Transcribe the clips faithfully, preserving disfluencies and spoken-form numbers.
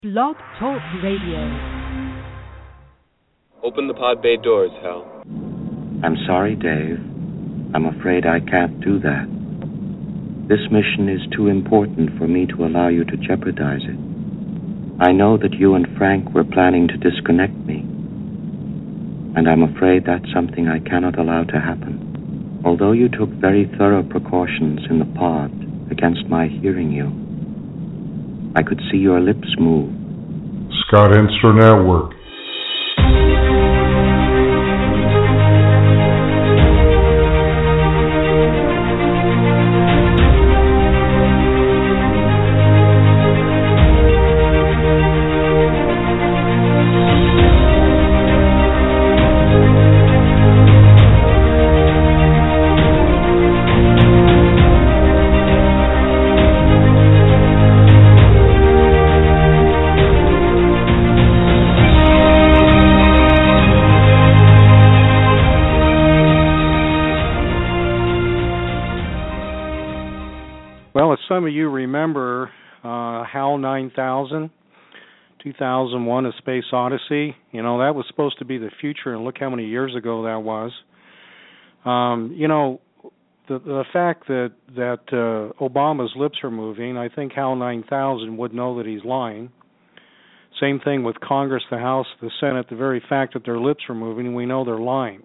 Blog Talk Radio. Open the pod bay doors, Hal. I'm sorry, Dave. I'm afraid I can't do that. This mission is too important for me to allow you to jeopardize it. I know that you and Frank were planning to disconnect me, and I'm afraid that's something I cannot allow to happen. Although you took very thorough precautions in the pod against my hearing you, I could see your lips move. Scott Inster Network. Some of you remember uh, HAL nine thousand, two thousand one, A Space Odyssey. You know, that was supposed to be the future, and look how many years ago that was. Um, you know, the the fact that, that uh, Obama's lips are moving, I think HAL nine thousand would know that he's lying. Same thing with Congress, the House, the Senate, the very fact that their lips are moving, we know they're lying.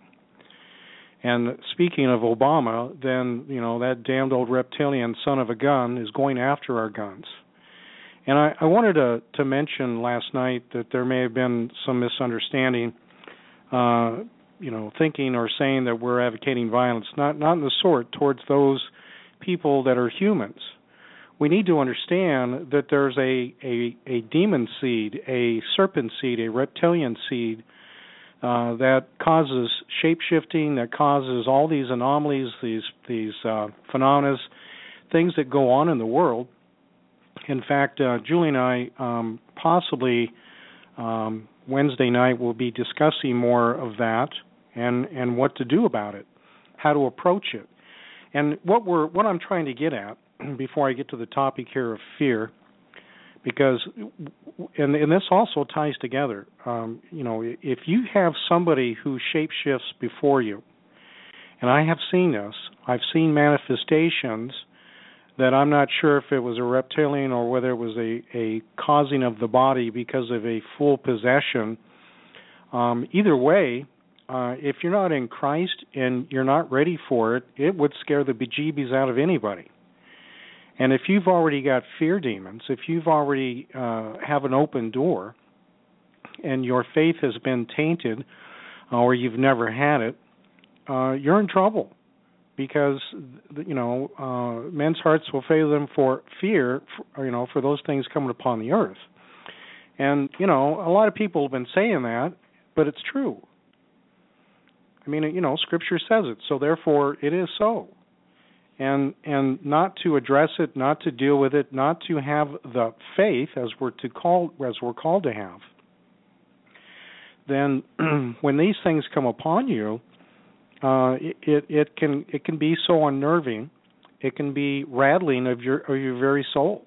And speaking of Obama, then, you know, that damned old reptilian son of a gun is going after our guns. And I, I wanted to, to mention last night that there may have been some misunderstanding, uh, you know, thinking or saying that we're advocating violence, not, not in the sort towards those people that are humans. We need to understand that there's a, a, a demon seed, a serpent seed, a reptilian seed, Uh, that causes shape-shifting, that causes all these anomalies, these these uh, phenomena, things that go on in the world. In fact, uh, Julie and I um, possibly um, Wednesday night will be discussing more of that and, and what to do about it, how to approach it. And what we're what I'm trying to get at before I get to the topic here of fear, because, and, and this also ties together, um, you know, if you have somebody who shapeshifts before you, and I have seen this, I've seen manifestations that I'm not sure if it was a reptilian or whether it was a, a causing of the body because of a full possession. Um, either way, uh, if you're not in Christ and you're not ready for it, it would scare the bejeebies out of anybody. And if you've already got fear demons, if you've already uh, have an open door and your faith has been tainted uh, or you've never had it, uh, you're in trouble because, you know, uh, men's hearts will fail them for fear, for, you know, for those things coming upon the earth. And, you know, a lot of people have been saying that, but it's true. I mean, you know, Scripture says it, so therefore it is so. And and not to address it, not to deal with it, not to have the faith as we're to call as we're called to have. Then, when these things come upon you, uh, it, it it can it can be so unnerving, it can be rattling of your of your very soul.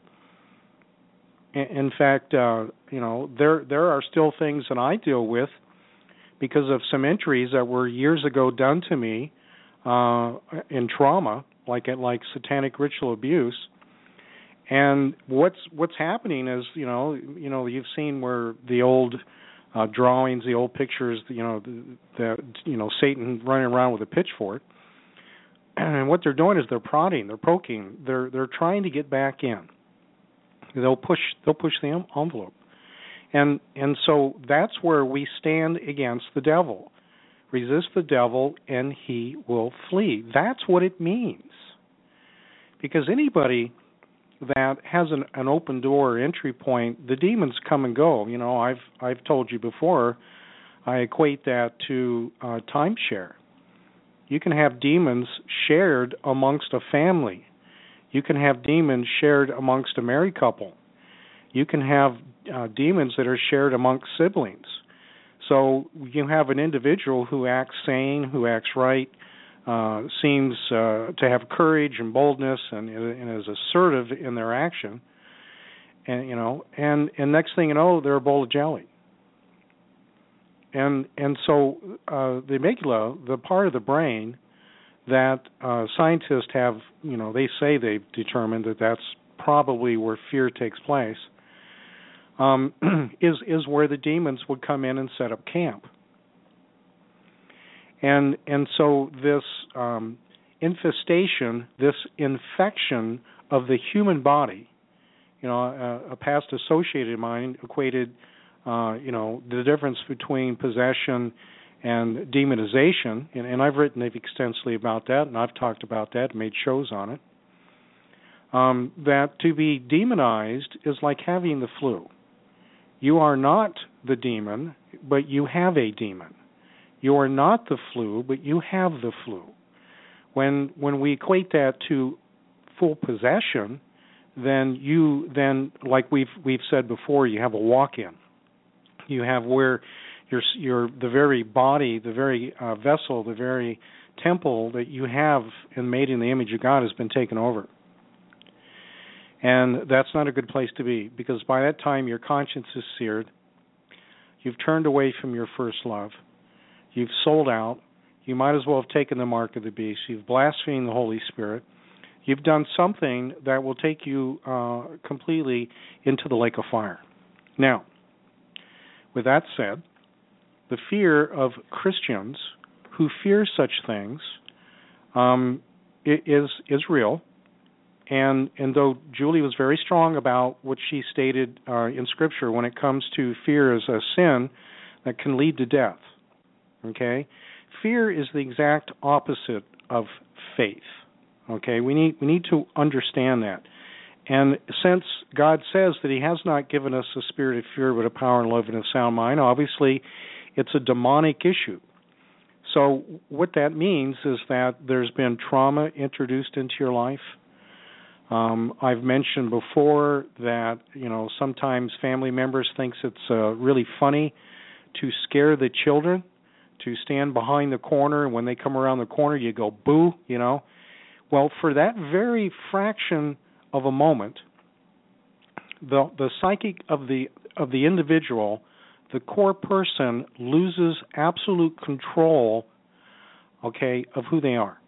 In fact, uh, you know there there are still things that I deal with because of some entries that were years ago done to me uh, in trauma. Like like satanic ritual abuse, and what's what's happening is you know you know you've seen where the old uh, drawings, the old pictures, you know the, the you know Satan running around with a pitchfork, and what they're doing is they're prodding, they're poking, they're they're trying to get back in. They'll push they'll push the envelope, and and so that's where we stand against the devil. Resist the devil, and he will flee. That's what it means. Because anybody that has an, an open door or entry point, the demons come and go. You know, I've I've told you before, I equate that to uh, timeshare. You can have demons shared amongst a family. You can have demons shared amongst a married couple. You can have uh, demons that are shared amongst siblings. So you have an individual who acts sane, who acts right, uh, seems uh, to have courage and boldness and, and is assertive in their action. and you know, and and next thing you know, they're a bowl of jelly. And and so uh, the amygdala, the part of the brain that uh, scientists have, you know, they say they've determined that that's probably where fear takes place, um, is is where the demons would come in and set up camp. And and so this um, infestation, this infection of the human body, you know, a, a past associated of mine equated, uh, you know, the difference between possession and demonization, and, and I've written extensively about that, and I've talked about that, made shows on it, um, that to be demonized is like having the flu. You are not the demon, but you have a demon. You are not the flu, but you have the flu. When when we equate that to full possession, then you then, like we've we've said before, you have a walk-in. You have where your your the very body, the very uh, vessel, the very temple that you have and made in the image of God has been taken over. And that's not a good place to be, because by that time your conscience is seared. You've turned away from your first love. You've sold out. You might as well have taken the mark of the beast. You've blasphemed the Holy Spirit. You've done something that will take you uh, completely into the lake of fire. Now, with that said, the fear of Christians who fear such things um, is is real. And and though Julie was very strong about what she stated uh, in Scripture when it comes to fear as a sin that can lead to death, okay? Fear is the exact opposite of faith, okay? We need we need to understand that. And since God says that He has not given us a spirit of fear, but a power and love and a sound mind, obviously it's a demonic issue. So what that means is that there's been trauma introduced into your life. Um, I've mentioned before that, you know, sometimes family members thinks it's uh, really funny to scare the children, to stand behind the corner, and when they come around the corner, you go, boo, you know. Well, for that very fraction of a moment, the the psychic of the of the individual, the core person, loses absolute control, okay, of who they are.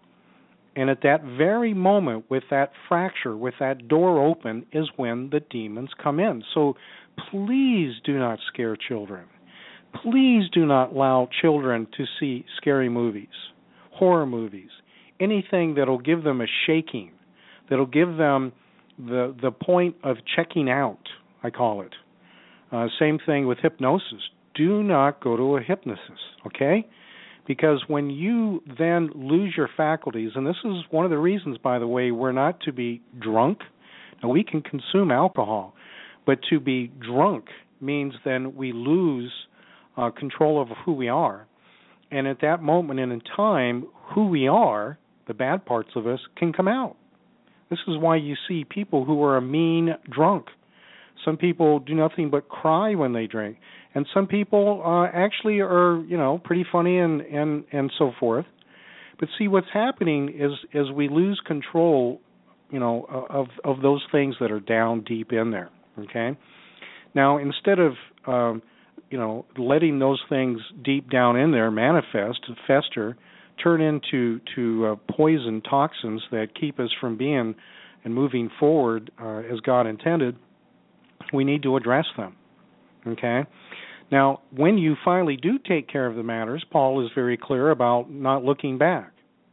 And at that very moment, with that fracture, with that door open, is when the demons come in. So please do not scare children. Please do not allow children to see scary movies, horror movies, anything that will give them a shaking, that will give them the the point of checking out, I call it. Uh, same thing with hypnosis. Do not go to a hypnotist, okay? Because when you then lose your faculties, and this is one of the reasons, by the way, we're not to be drunk. Now, we can consume alcohol, but to be drunk means then we lose uh, control over who we are. And at that moment in time, who we are, the bad parts of us, can come out. This is why you see people who are a mean drunk. Some people do nothing but cry when they drink. And some people uh, actually are, you know, pretty funny and, and, and so forth. But see, what's happening is is we lose control, you know, of of those things that are down deep in there, okay? Now, instead of, um, you know, letting those things deep down in there manifest, fester, turn into to uh, poison toxins that keep us from being and moving forward uh, as God intended, we need to address them, okay? Now, when you finally do take care of the matters, Paul is very clear about not looking back.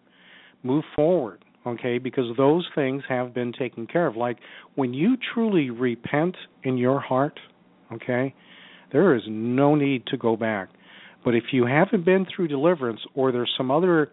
Move forward, okay, because those things have been taken care of. Like when you truly repent in your heart, okay, there is no need to go back. But if you haven't been through deliverance or there's some other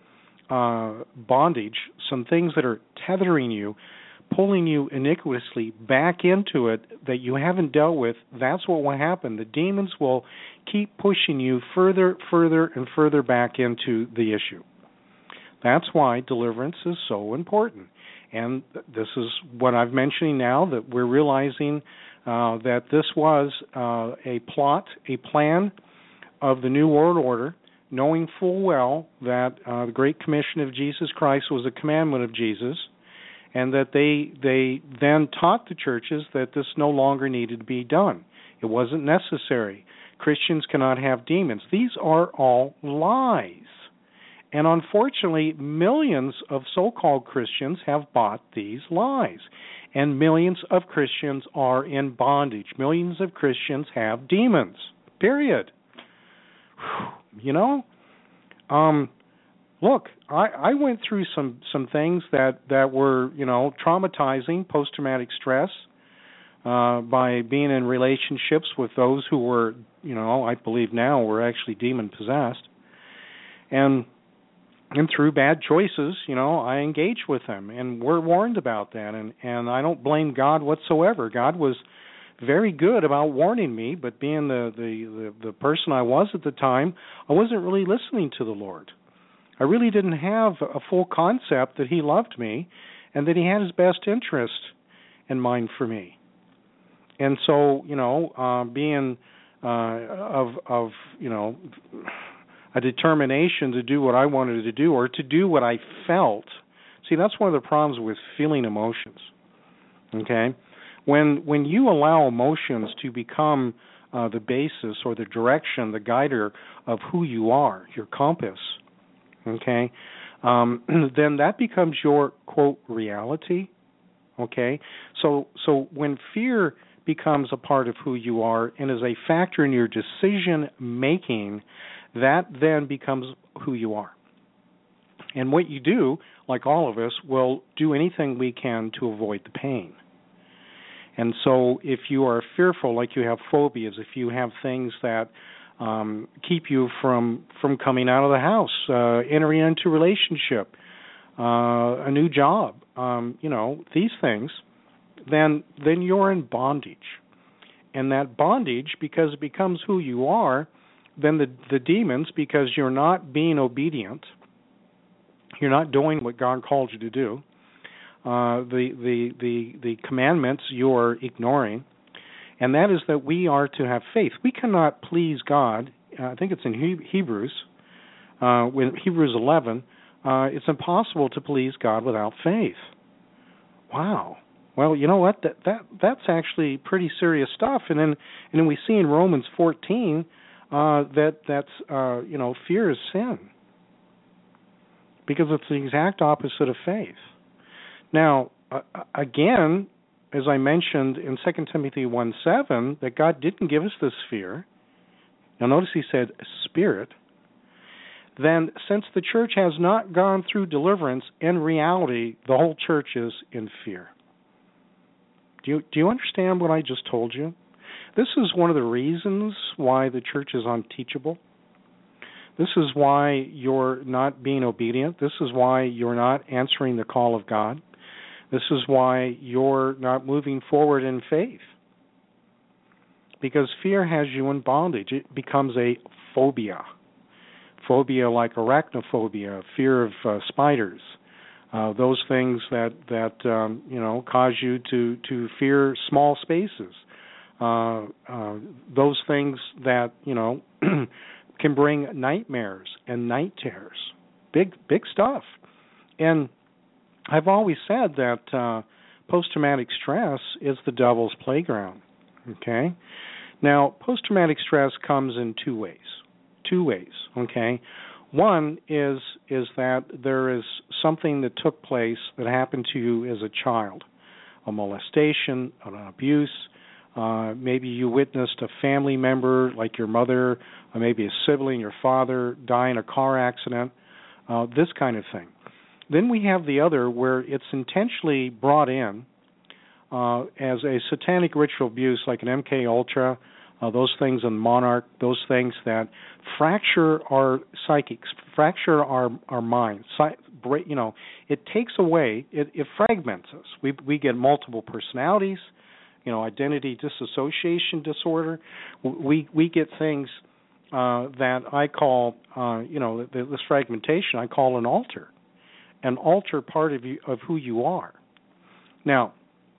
uh, bondage, some things that are tethering you, pulling you iniquitously back into it that you haven't dealt with, that's what will happen. The demons will keep pushing you further, further, and further back into the issue. That's why deliverance is so important. And this is what I'm mentioning now, that we're realizing uh, that this was uh, a plot, a plan of the New World Order, knowing full well that uh, the Great Commission of Jesus Christ was a commandment of Jesus, and that they they then taught the churches that this no longer needed to be done. It wasn't necessary. Christians cannot have demons. These are all lies. And unfortunately, millions of so-called Christians have bought these lies. And millions of Christians are in bondage. Millions of Christians have demons. Period. You know? Um, look, I, I went through some, some things that, that were, you know, traumatizing, post-traumatic stress, uh, by being in relationships with those who were, you know, I believe now were actually demon-possessed. And And through bad choices, you know, I engaged with them, and we're warned about that, and, and I don't blame God whatsoever. God was very good about warning me, but being the, the, the, the person I was at the time, I wasn't really listening to the Lord. I really didn't have a full concept that He loved me and that He had His best interest in mind for me. And so, you know, uh, being uh, of, of, you know, a determination to do what I wanted to do or to do what I felt. See, that's one of the problems with feeling emotions. Okay? When when you allow emotions to become uh, the basis or the direction, the guider of who you are, your compass, okay, um, then that becomes your, quote, reality. Okay? So so when fear becomes a part of who you are and is a factor in your decision-making, that then becomes who you are. And what you do, like all of us, will do anything we can to avoid the pain. And so if you are fearful, like you have phobias, if you have things that um, keep you from, from coming out of the house, uh, entering into a relationship, uh, a new job, um, you know, these things, then then you're in bondage. And that bondage, because it becomes who you are, then the, the demons, because you're not being obedient, you're not doing what God called you to do, uh, the, the, the, the commandments you're ignoring, and that is that we are to have faith. We cannot please God. Uh, I think it's in he- Hebrews, uh, with Hebrews eleven, uh, it's impossible to please God without faith. Wow. Well, you know what? That that that's actually pretty serious stuff. And then and then we see in Romans fourteen uh, that that's uh, you know fear is sin, because it's the exact opposite of faith. Now, uh, again, as I mentioned in Second Timothy one seven, that God didn't give us this fear. Now, notice He said spirit. Then, since the church has not gone through deliverance, in reality, the whole church is in fear. Do you, do you understand what I just told you? This is one of the reasons why the church is unteachable. This is why you're not being obedient. This is why you're not answering the call of God. This is why you're not moving forward in faith. Because fear has you in bondage. It becomes a phobia. Phobia like arachnophobia, fear of uh, spiders. Uh, those things that that um, you know cause you to, to fear small spaces. Uh, uh, those things that you know can bring nightmares and night terrors. Big big stuff. And I've always said that uh, post-traumatic stress is the devil's playground. Okay. Now, post-traumatic stress comes in two ways. Two ways. Okay. One is is that there is something that took place that happened to you as a child, a molestation, an abuse. Uh, maybe you witnessed a family member, like your mother, or maybe a sibling, your father, die in a car accident, uh, this kind of thing. Then we have the other where it's intentionally brought in uh, as a satanic ritual abuse, like an M K Ultra, Uh, those things in Monarch, those things that fracture our psychics, fracture our our minds. You know, it takes away, it, it fragments us. We we get multiple personalities, you know, identity dissociation disorder. We we get things uh, that I call, uh, you know, this fragmentation I call an alter, an alter part of you, of who you are. Now,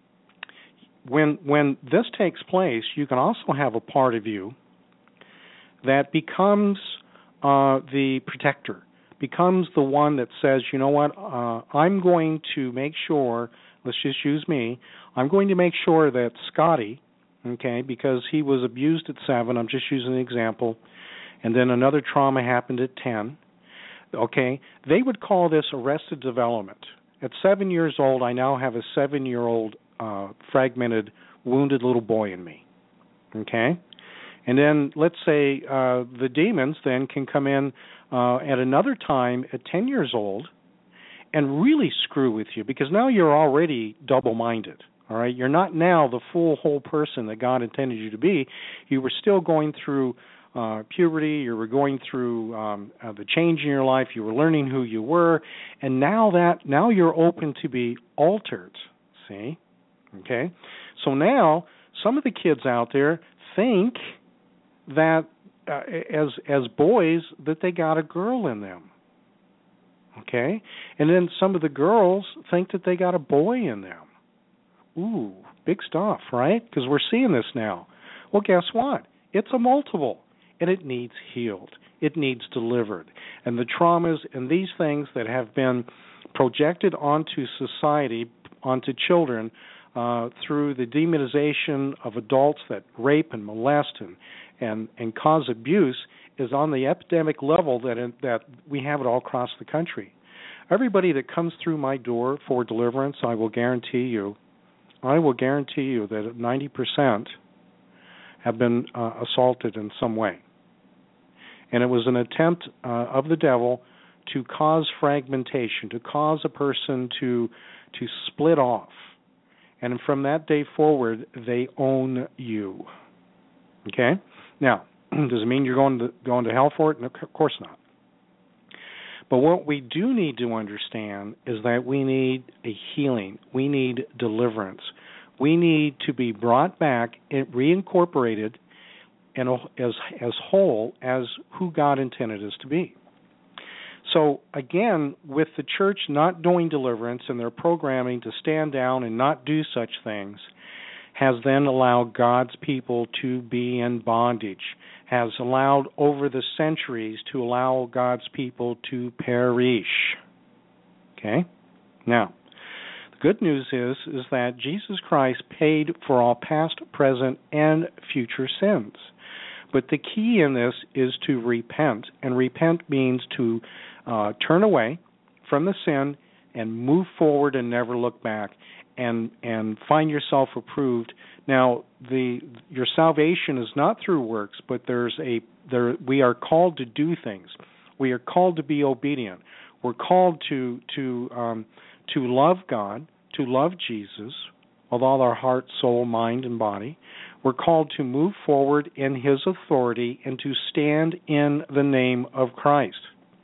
When when this takes place, you can also have a part of you that becomes uh, the protector, becomes the one that says, you know what, uh, I'm going to make sure, let's just use me, I'm going to make sure that Scotty, okay, because he was abused at seven, I'm just using an example, and then another trauma happened at ten, okay, they would call this arrested development. At seven years old, I now have a seven-year-old uh, fragmented, wounded little boy in me, okay? And then let's say uh, the demons then can come in uh, at another time at ten years old and really screw with you, because now you're already double-minded, all right? You're not now the full, whole person that God intended you to be. You were still going through uh, puberty. You were going through um, uh, the change in your life. You were learning who you were. And now that now you're open to be altered, see? Okay? So now some of the kids out there think that uh, as as boys that they got a girl in them. Okay? And then some of the girls think that they got a boy in them. Ooh, big stuff, right? Because we're seeing this now. Well, guess what? It's a multiple, and it needs healed. It needs delivered. And the traumas and these things that have been projected onto society, onto children, uh, through the demonization of adults that rape and molest and, and, and cause abuse is on the epidemic level that in, that we have it all across the country. Everybody that comes through my door for deliverance, I will guarantee you, I will guarantee you that ninety percent have been uh, assaulted in some way. And it was an attempt uh, of the devil to cause fragmentation, to cause a person to to split off. And from that day forward, they own you. Okay? Now, does it mean you're going to going to hell for it? No, of course not. But what we do need to understand is that we need a healing. We need deliverance. We need to be brought back, reincorporated, and as as whole as who God intended us to be. So again, with the church not doing deliverance and their programming to stand down and not do such things, has then allowed God's people to be in bondage, has allowed over the centuries to allow God's people to perish. Okay? Now, the good news is, is that Jesus Christ paid for all past, present, and future sins. But the key in this is to repent, and repent means to uh, turn away from the sin and move forward and never look back, and and find yourself approved. Now, the your salvation is not through works, but there's a there we are called to do things. We are called to be obedient. We're called to to um, to love God, to love Jesus with all our heart, soul, mind, and body. We're called to move forward in His authority and to stand in the name of Christ.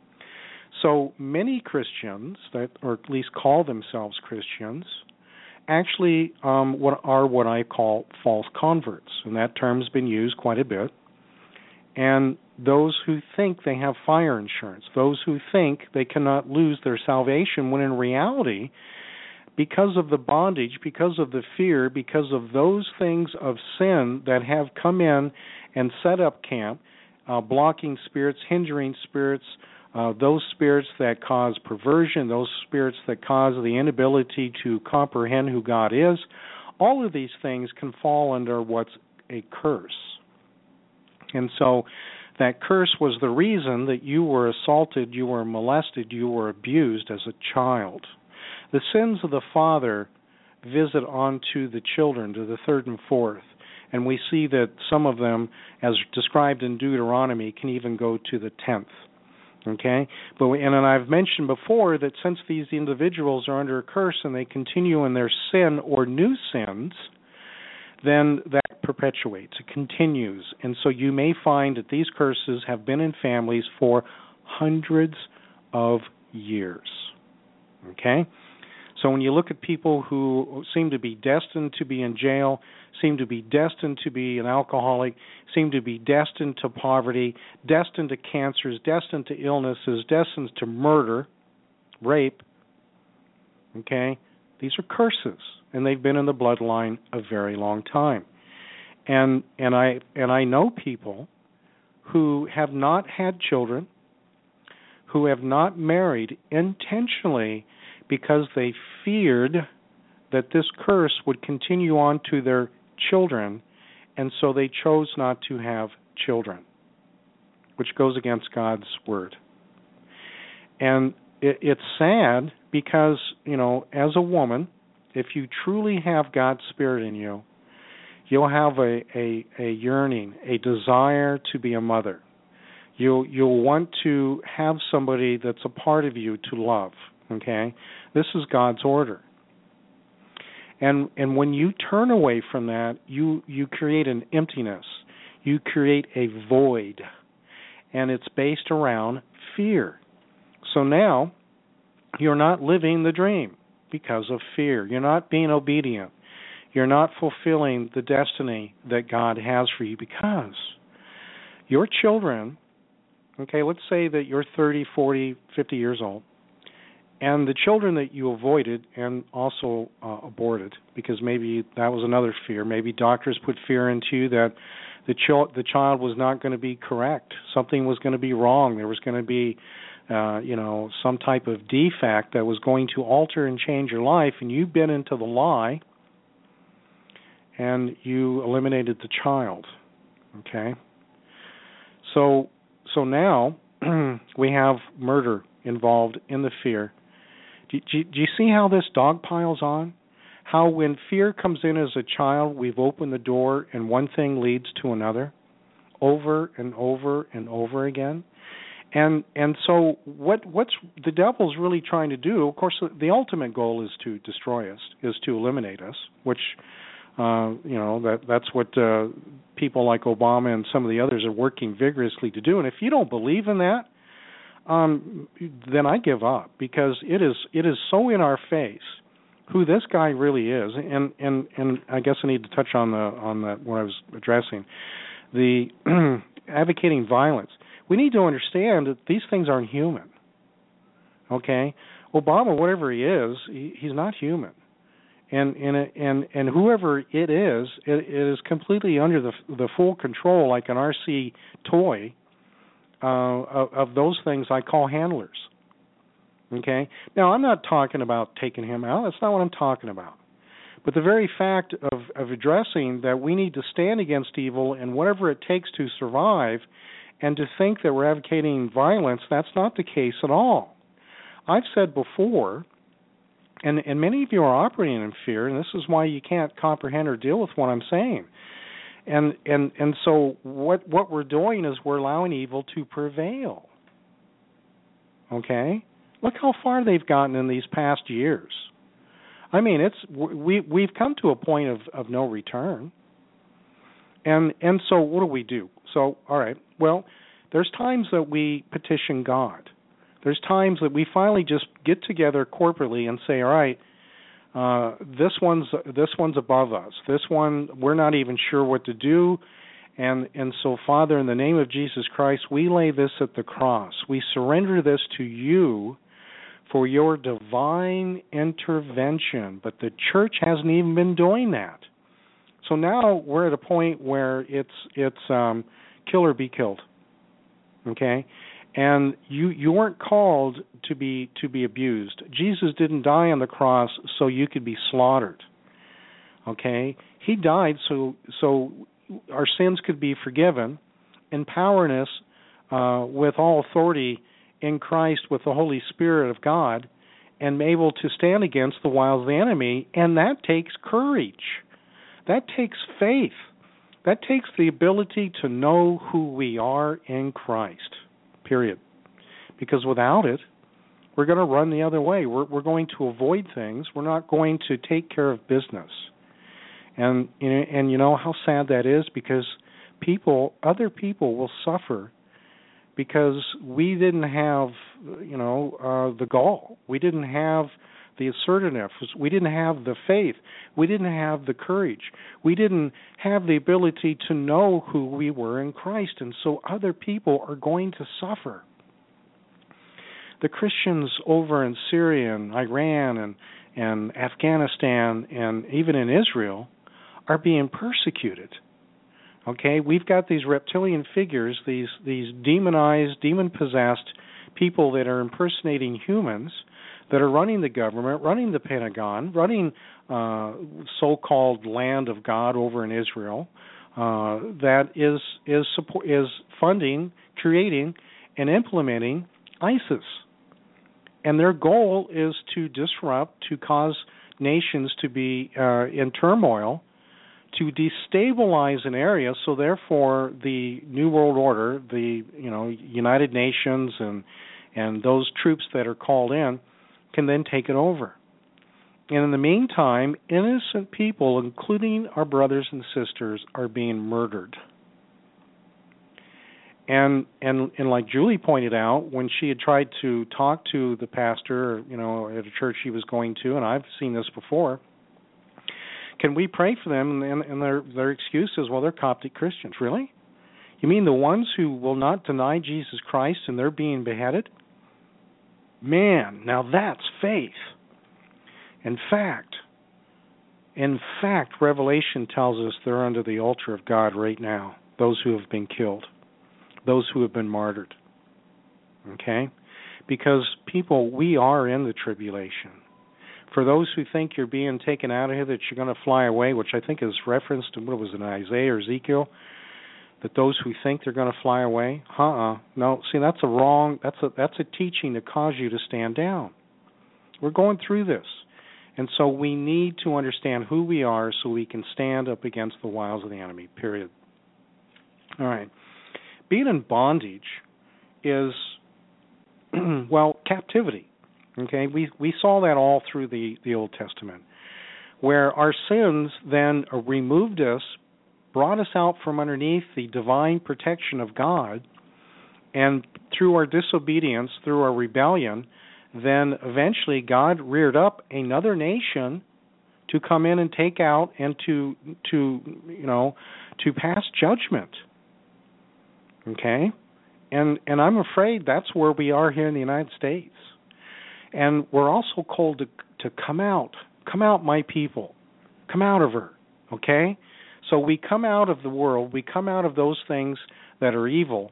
So many Christians, that or at least call themselves Christians, actually um, what are what I call false converts, and that term's been used quite a bit. And those who think they have fire insurance, those who think they cannot lose their salvation, when in reality, because of the bondage, because of the fear, because of those things of sin that have come in and set up camp, uh, blocking spirits, hindering spirits, uh, those spirits that cause perversion, those spirits that cause the inability to comprehend who God is, all of these things can fall under what's a curse. And so that curse was the reason that you were assaulted, you were molested, you were abused as a child. The sins of the father visit onto the children, to the third and fourth. And we see that some of them, as described in Deuteronomy, can even go to the tenth. Okay? But we, and, and I've mentioned before that since these individuals are under a curse and they continue in their sin or new sins, then that perpetuates, it continues. And so you may find that these curses have been in families for hundreds of years. Okay? So when you look at people who seem to be destined to be in jail, seem to be destined to be an alcoholic, seem to be destined to poverty, destined to cancers, destined to illnesses, destined to murder, rape, okay, these are curses, and they've been in the bloodline a very long time. And and I and I know people who have not had children, who have not married intentionally because they feared that this curse would continue on to their children, and so they chose not to have children, which goes against God's word. And it, it's sad because, you know, as a woman, if you truly have God's Spirit in you, you'll have a, a, a yearning, a desire to be a mother. You'll, you'll want to have somebody that's a part of you to love, okay? This is God's order. And and when you turn away from that, you, you create an emptiness. You create a void. And it's based around fear. So now, you're not living the dream because of fear. You're not being obedient. You're not fulfilling the destiny that God has for you because your children, okay, let's say that you're thirty, forty, fifty years old, and the children that you avoided and also uh, aborted, because maybe that was another fear. Maybe doctors put fear into you that the, ch- the child was not going to be correct. Something was going to be wrong. There was going to be, uh, you know, some type of defect that was going to alter and change your life, and you bit into the lie, and you eliminated the child. Okay? So, so now we have murder involved in the fear. Do, do, do you see how this dog piles on? How when fear comes in as a child, we've opened the door and one thing leads to another, over and over and over again. And and so what what's the devil's really trying to do? Of course, the, the ultimate goal is to destroy us, is to eliminate us, which uh, you know that that's what uh, people like Obama and some of the others are working vigorously to do. And if you don't believe in that, um, then I give up, because it is it is so in our face who this guy really is. And and, and I guess I need to touch on the on the what I was addressing, the advocating violence. We need to understand that these things aren't human. Okay, Obama, whatever he is, he, he's not human, and and and and whoever it is, it, it is completely under the the full control, like an R C toy, uh, of, of those things I call handlers. Okay, now I'm not talking about taking him out. That's not what I'm talking about. But the very fact of of addressing that we need to stand against evil and whatever it takes to survive. And to think that we're advocating violence, that's not the case at all. I've said before, and, and many of you are operating in fear, and this is why you can't comprehend or deal with what I'm saying. And and and so what what we're doing is we're allowing evil to prevail. Okay? Look how far they've gotten in these past years. I mean, it's we we've come to a point of, of no return. And and so what do we do? So, all right, well, there's times that we petition God. There's times that we finally just get together corporately and say, all right, uh, this one's this one's above us. This one, we're not even sure what to do. And and so, Father, in the name of Jesus Christ, we lay this at the cross. We surrender this to you for your divine intervention. But the church hasn't even been doing that. So now we're at a point where it's it's um, kill or be killed, okay? And you you weren't called to be to be abused. Jesus didn't die on the cross so you could be slaughtered, okay? He died so so our sins could be forgiven, empowering us uh, with all authority in Christ with the Holy Spirit of God, and able to stand against the wiles of the enemy, and that takes courage. That takes faith. That takes the ability to know who we are in Christ, period. Because without it, we're going to run the other way. We're, we're going to avoid things. We're not going to take care of business. And, and you know how sad that is? Because people, other people will suffer because we didn't have, you know, uh, the gall. We didn't have the assertiveness. We didn't have the faith. We didn't have the courage. We didn't have the ability to know who we were in Christ, and so other people are going to suffer. The Christians over in Syria and Iran and, and Afghanistan and even in Israel are being persecuted. Okay, we've got these reptilian figures, these these demonized, demon-possessed people that are impersonating humans that are running the government, running the Pentagon, running uh, so-called land of God over in Israel, uh, that is is support, is funding, creating, and implementing ISIS. And their goal is to disrupt, to cause nations to be uh, in turmoil, to destabilize an area, so therefore the New World Order, the you know United Nations and and those troops that are called in, can then take it over. And in the meantime, innocent people, including our brothers and sisters, are being murdered. And and and like Julie pointed out, when she had tried to talk to the pastor, you know, at a church she was going to, and I've seen this before, can we pray for them? And, and their their excuse is, well, they're Coptic Christians. Really? You mean the ones who will not deny Jesus Christ and they're being beheaded? Man, now that's faith. In fact, in fact, Revelation tells us they're under the altar of God right now, those who have been killed, those who have been martyred. Okay? Because, people, we are in the tribulation. For those who think you're being taken out of here, that you're going to fly away, which I think is referenced to, what was it, Isaiah or Ezekiel, that those who think they're going to fly away, uh-uh. No, see, that's a wrong, that's a, that's a teaching to cause you to stand down. We're going through this. And so we need to understand who we are so we can stand up against the wiles of the enemy, period. All right. Being in bondage is, well, captivity. Okay, we we saw that all through the, the Old Testament, where our sins then removed us, brought us out from underneath the divine protection of God, and through our disobedience, through our rebellion, then eventually God reared up another nation to come in and take out and to to you know to pass judgment. Okay, and and I'm afraid that's where we are here in the United States. And we're also called to to come out, come out, my people, come out of her. Okay, so we come out of the world, we come out of those things that are evil,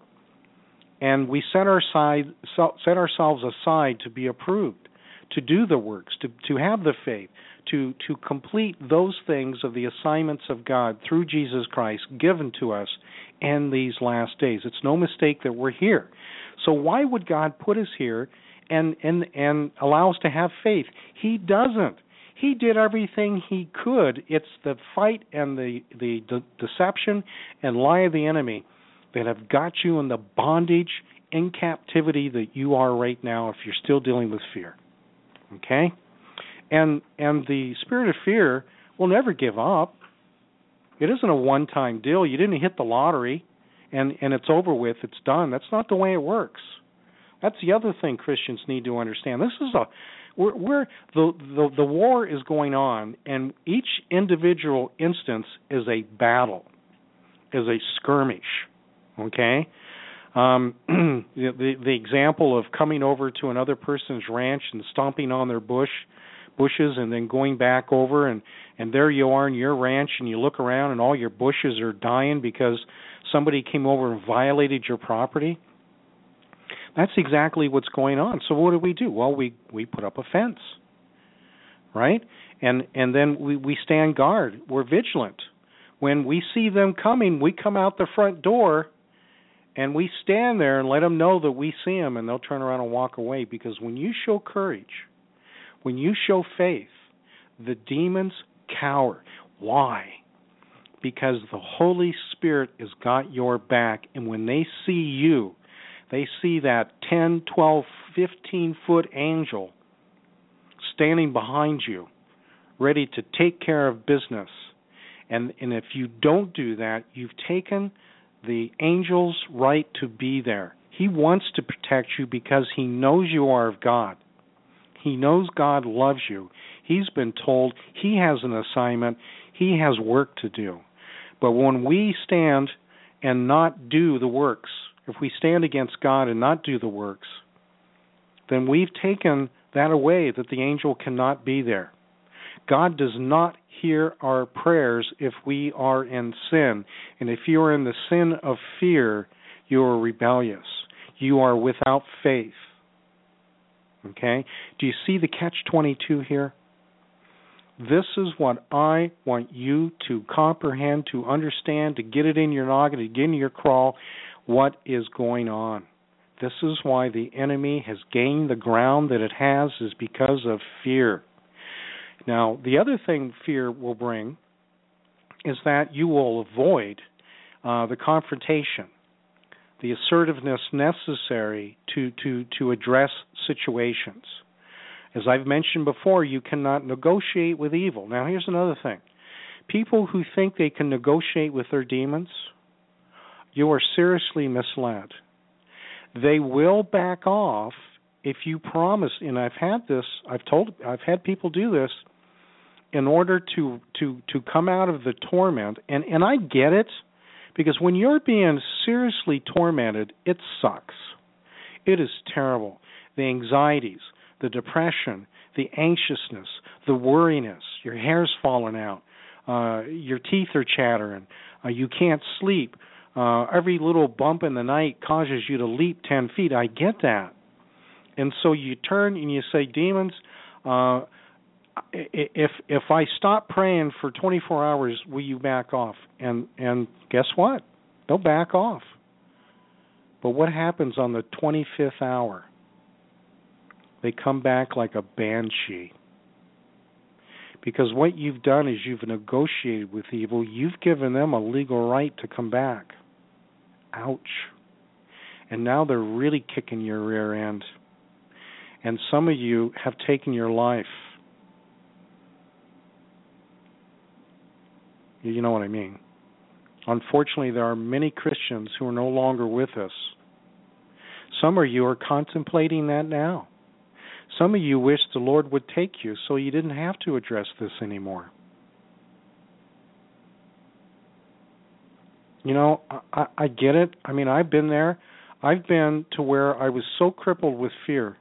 and we set our side, set ourselves aside to be approved, to do the works, to to have the faith, to to complete those things of the assignments of God through Jesus Christ given to us in these last days. It's no mistake that we're here. So why would God put us here and and and allow us to have faith? He doesn't. He did everything he could. It's the fight and the the de- deception and lie of the enemy that have got you in the bondage, in captivity that you are right now if you're still dealing with fear. Okay? And and the spirit of fear will never give up. It isn't a one-time deal. You didn't hit the lottery and, and it's over with, it's done. That's not the way it works. That's the other thing Christians need to understand. This is a we're, we're the, the the war is going on, and each individual instance is a battle, is a skirmish. Okay, um, the, the the example of coming over to another person's ranch and stomping on their bush bushes, and then going back over, and and there you are in your ranch, and you look around, and all your bushes are dying because somebody came over and violated your property. That's exactly what's going on. So what do we do? Well, we, we put up a fence, right? And and then we, we stand guard. We're vigilant. When we see them coming, we come out the front door, and we stand there and let them know that we see them, and they'll turn around and walk away. Because when you show courage, when you show faith, the demons cower. Why? Because the Holy Spirit has got your back, and when they see you, they see that ten, twelve, fifteen-foot angel standing behind you, ready to take care of business. And, and if you don't do that, you've taken the angel's right to be there. He wants to protect you because he knows you are of God. He knows God loves you. He's been told he has an assignment. He has work to do. But when we stand and not do the works, if we stand against God and not do the works, then we've taken that away, that the angel cannot be there. God does not hear our prayers if we are in sin. And if you are in the sin of fear, you are rebellious. You are without faith. Okay? Do you see the catch twenty-two here? This is what I want you to comprehend, to understand, to get it in your noggin, to get in your crawl, what is going on. This is why the enemy has gained the ground that it has, is because of fear. Now, the other thing fear will bring is that you will avoid uh, the confrontation, the assertiveness necessary to, to, to address situations. As I've mentioned before, you cannot negotiate with evil. Now, here's another thing. People who think they can negotiate with their demons, you are seriously misled. They will back off if you promise, and I've had this, I've told, I've had people do this in order to, to, to come out of the torment, and, and I get it, because when you're being seriously tormented, it sucks. It is terrible. The anxieties, the depression, the anxiousness, the worriness, your hair's falling out, uh, your teeth are chattering, uh, you can't sleep, uh, every little bump in the night causes you to leap ten feet. I get that. And so you turn and you say, demons, uh, if if I stop praying for twenty-four hours, will you back off? And and guess what? They'll back off. But what happens on the twenty-fifth hour? They come back like a banshee. Because what you've done is you've negotiated with evil. You've given them a legal right to come back. Ouch. And now they're really kicking your rear end. And some of you have taken your life. You know what I mean. Unfortunately, there are many Christians who are no longer with us. Some of you are contemplating that now. Some of you wish the Lord would take you so you didn't have to address this anymore. You know, I, I get it. I mean, I've been there. I've been to where I was so crippled with fear.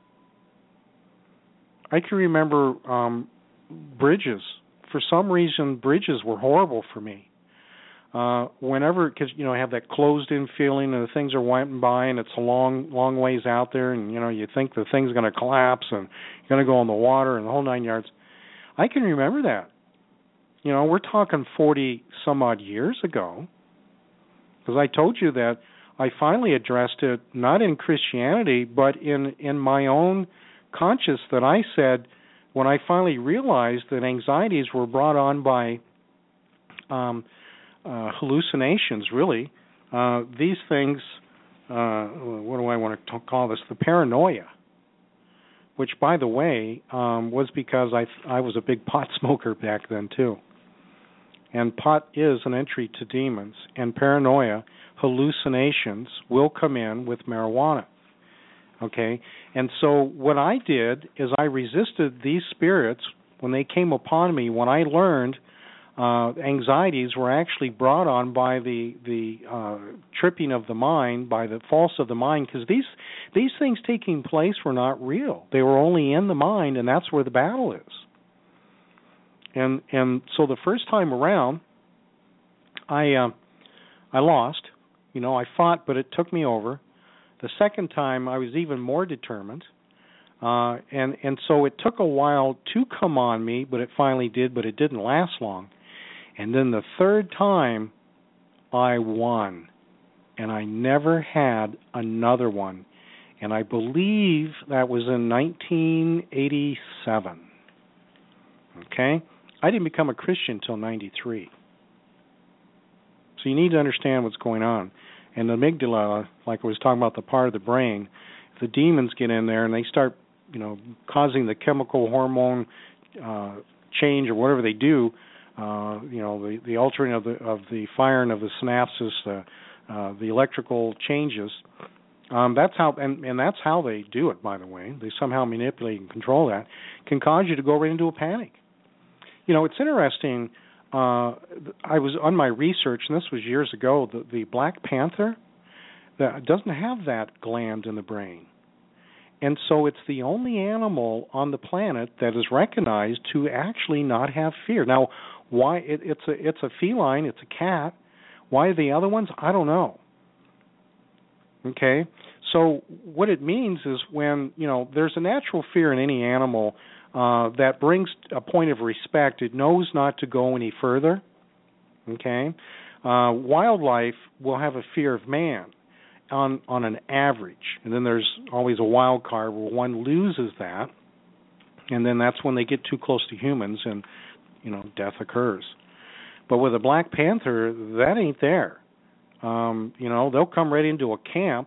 I can remember um, bridges. For some reason, bridges were horrible for me. Uh, whenever, because, you know, I have that closed-in feeling and the things are wiping by and it's a long, long ways out there and, you know, you think the thing's going to collapse and you're going to go in the water and the whole nine yards. I can remember that. You know, we're talking forty-some-odd years ago, because I told you that I finally addressed it not in Christianity but in, in my own conscience, that I said when I finally realized that anxieties were brought on by um, uh, hallucinations, really. Uh, these things, uh, what do I want to call this? The paranoia, which, by the way, um, was because I I was a big pot smoker back then, too. And pot is an entry to demons, and paranoia, hallucinations, will come in with marijuana. Okay? And so what I did is I resisted these spirits when they came upon me, when I learned uh, anxieties were actually brought on by the, the uh, tripping of the mind, by the false of the mind, because these, these things taking place were not real. They were only in the mind, and that's where the battle is. And and so the first time around, I uh, I lost. You know, I fought, but it took me over. The second time, I was even more determined, uh, and and so it took a while to come on me, but it finally did. But it didn't last long. And then the third time, I won, and I never had another one. And I believe that was in nineteen eighty-seven. Okay. I didn't become a Christian until ninety-three. So you need to understand what's going on. And the amygdala, like I was talking about, the part of the brain, if the demons get in there and they start, you know, causing the chemical hormone uh, change or whatever they do, uh, you know, the, the altering of the of the firing of the synapses, uh, uh, the electrical changes. Um, that's how, and, and that's how they do it. By the way, they somehow manipulate and control that. Can cause you to go right into a panic. You know, it's interesting. Uh, I was on my research, and this was years ago. The, the Black Panther that doesn't have that gland in the brain, and so it's the only animal on the planet that is recognized to actually not have fear. Now, why? It, it's a it's a feline. It's a cat. Why the other ones? I don't know. Okay, so what it means is when, you know, there's a natural fear in any animal uh, that brings a point of respect. It knows not to go any further, okay? Uh, wildlife will have a fear of man on on an average, and then there's always a wild card where one loses that, and then that's when they get too close to humans and, you know, death occurs. But with a black panther, that ain't there. Um, you know, they'll come right into a camp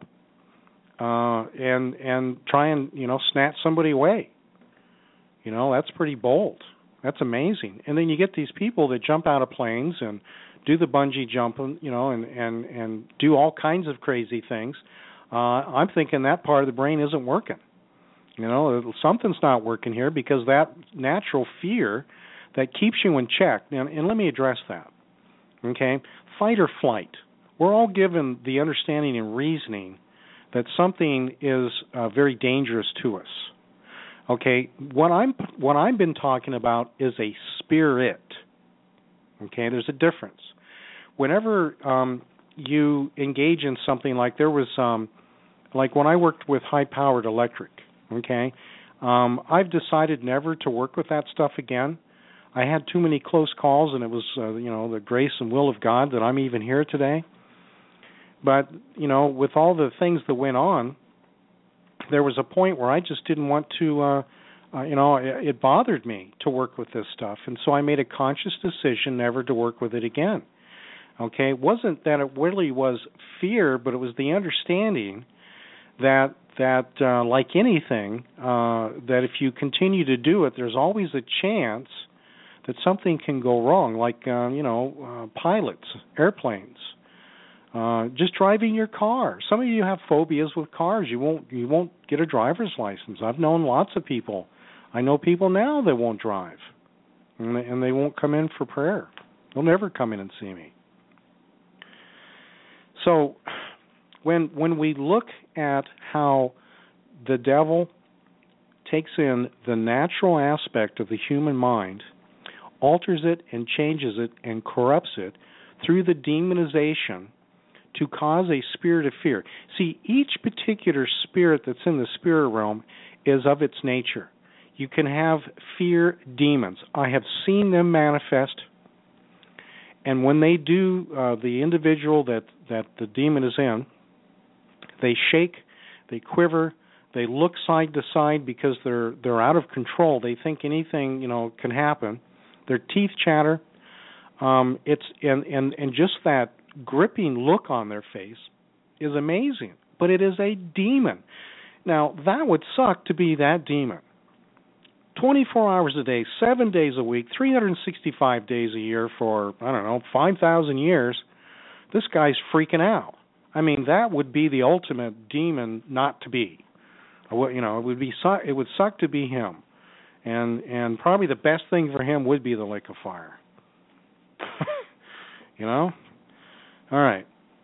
uh, and and try and, you know, snatch somebody away. You know, that's pretty bold. That's amazing. And then you get these people that jump out of planes and do the bungee jumping, you know, and, and, and do all kinds of crazy things. Uh, I'm thinking that part of the brain isn't working. You know, something's not working here because that natural fear that keeps you in check. And, and let me address that. Okay? Fight or flight. We're all given the understanding and reasoning that something is uh, very dangerous to us. Okay? What I'm what I've been talking about is a spirit. Okay? There's a difference. Whenever um, you engage in something like there was, um, like when I worked with high-powered electric, okay, um, I've decided never to work with that stuff again. I had too many close calls, and it was, uh, you know, the grace and will of God that I'm even here today. But, you know, with all the things that went on, there was a point where I just didn't want to, uh, uh, you know, it, it bothered me to work with this stuff. And so I made a conscious decision never to work with it again. Okay, it wasn't that it really was fear, but it was the understanding that that uh, like anything, uh, that if you continue to do it, there's always a chance that something can go wrong. Like uh, you know, uh, pilots, airplanes, uh, just driving your car. Some of you have phobias with cars. You won't you won't get a driver's license. I've known lots of people. I know people now that won't drive, and they, and they won't come in for prayer. They'll never come in and see me. So when when we look at how the devil takes in the natural aspect of the human mind, alters it and changes it and corrupts it through the demonization to cause a spirit of fear. See, each particular spirit that's in the spirit realm is of its nature. You can have fear demons. I have seen them manifest. And when they do, uh, the individual that, that the demon is in, they shake, they quiver, they look side to side because they're they're out of control. They think anything, you know, can happen. Their teeth chatter. Um, it's and, and, and just that gripping look on their face is amazing. But it is a demon. Now, that would suck to be that demon. twenty-four hours a day, seven days a week, three hundred sixty-five days a year for, I don't know, five thousand years, this guy's freaking out. I mean, that would be the ultimate demon not to be. You know, it would be it would suck to be him. And and probably the best thing for him would be the lake of fire. You know? All right.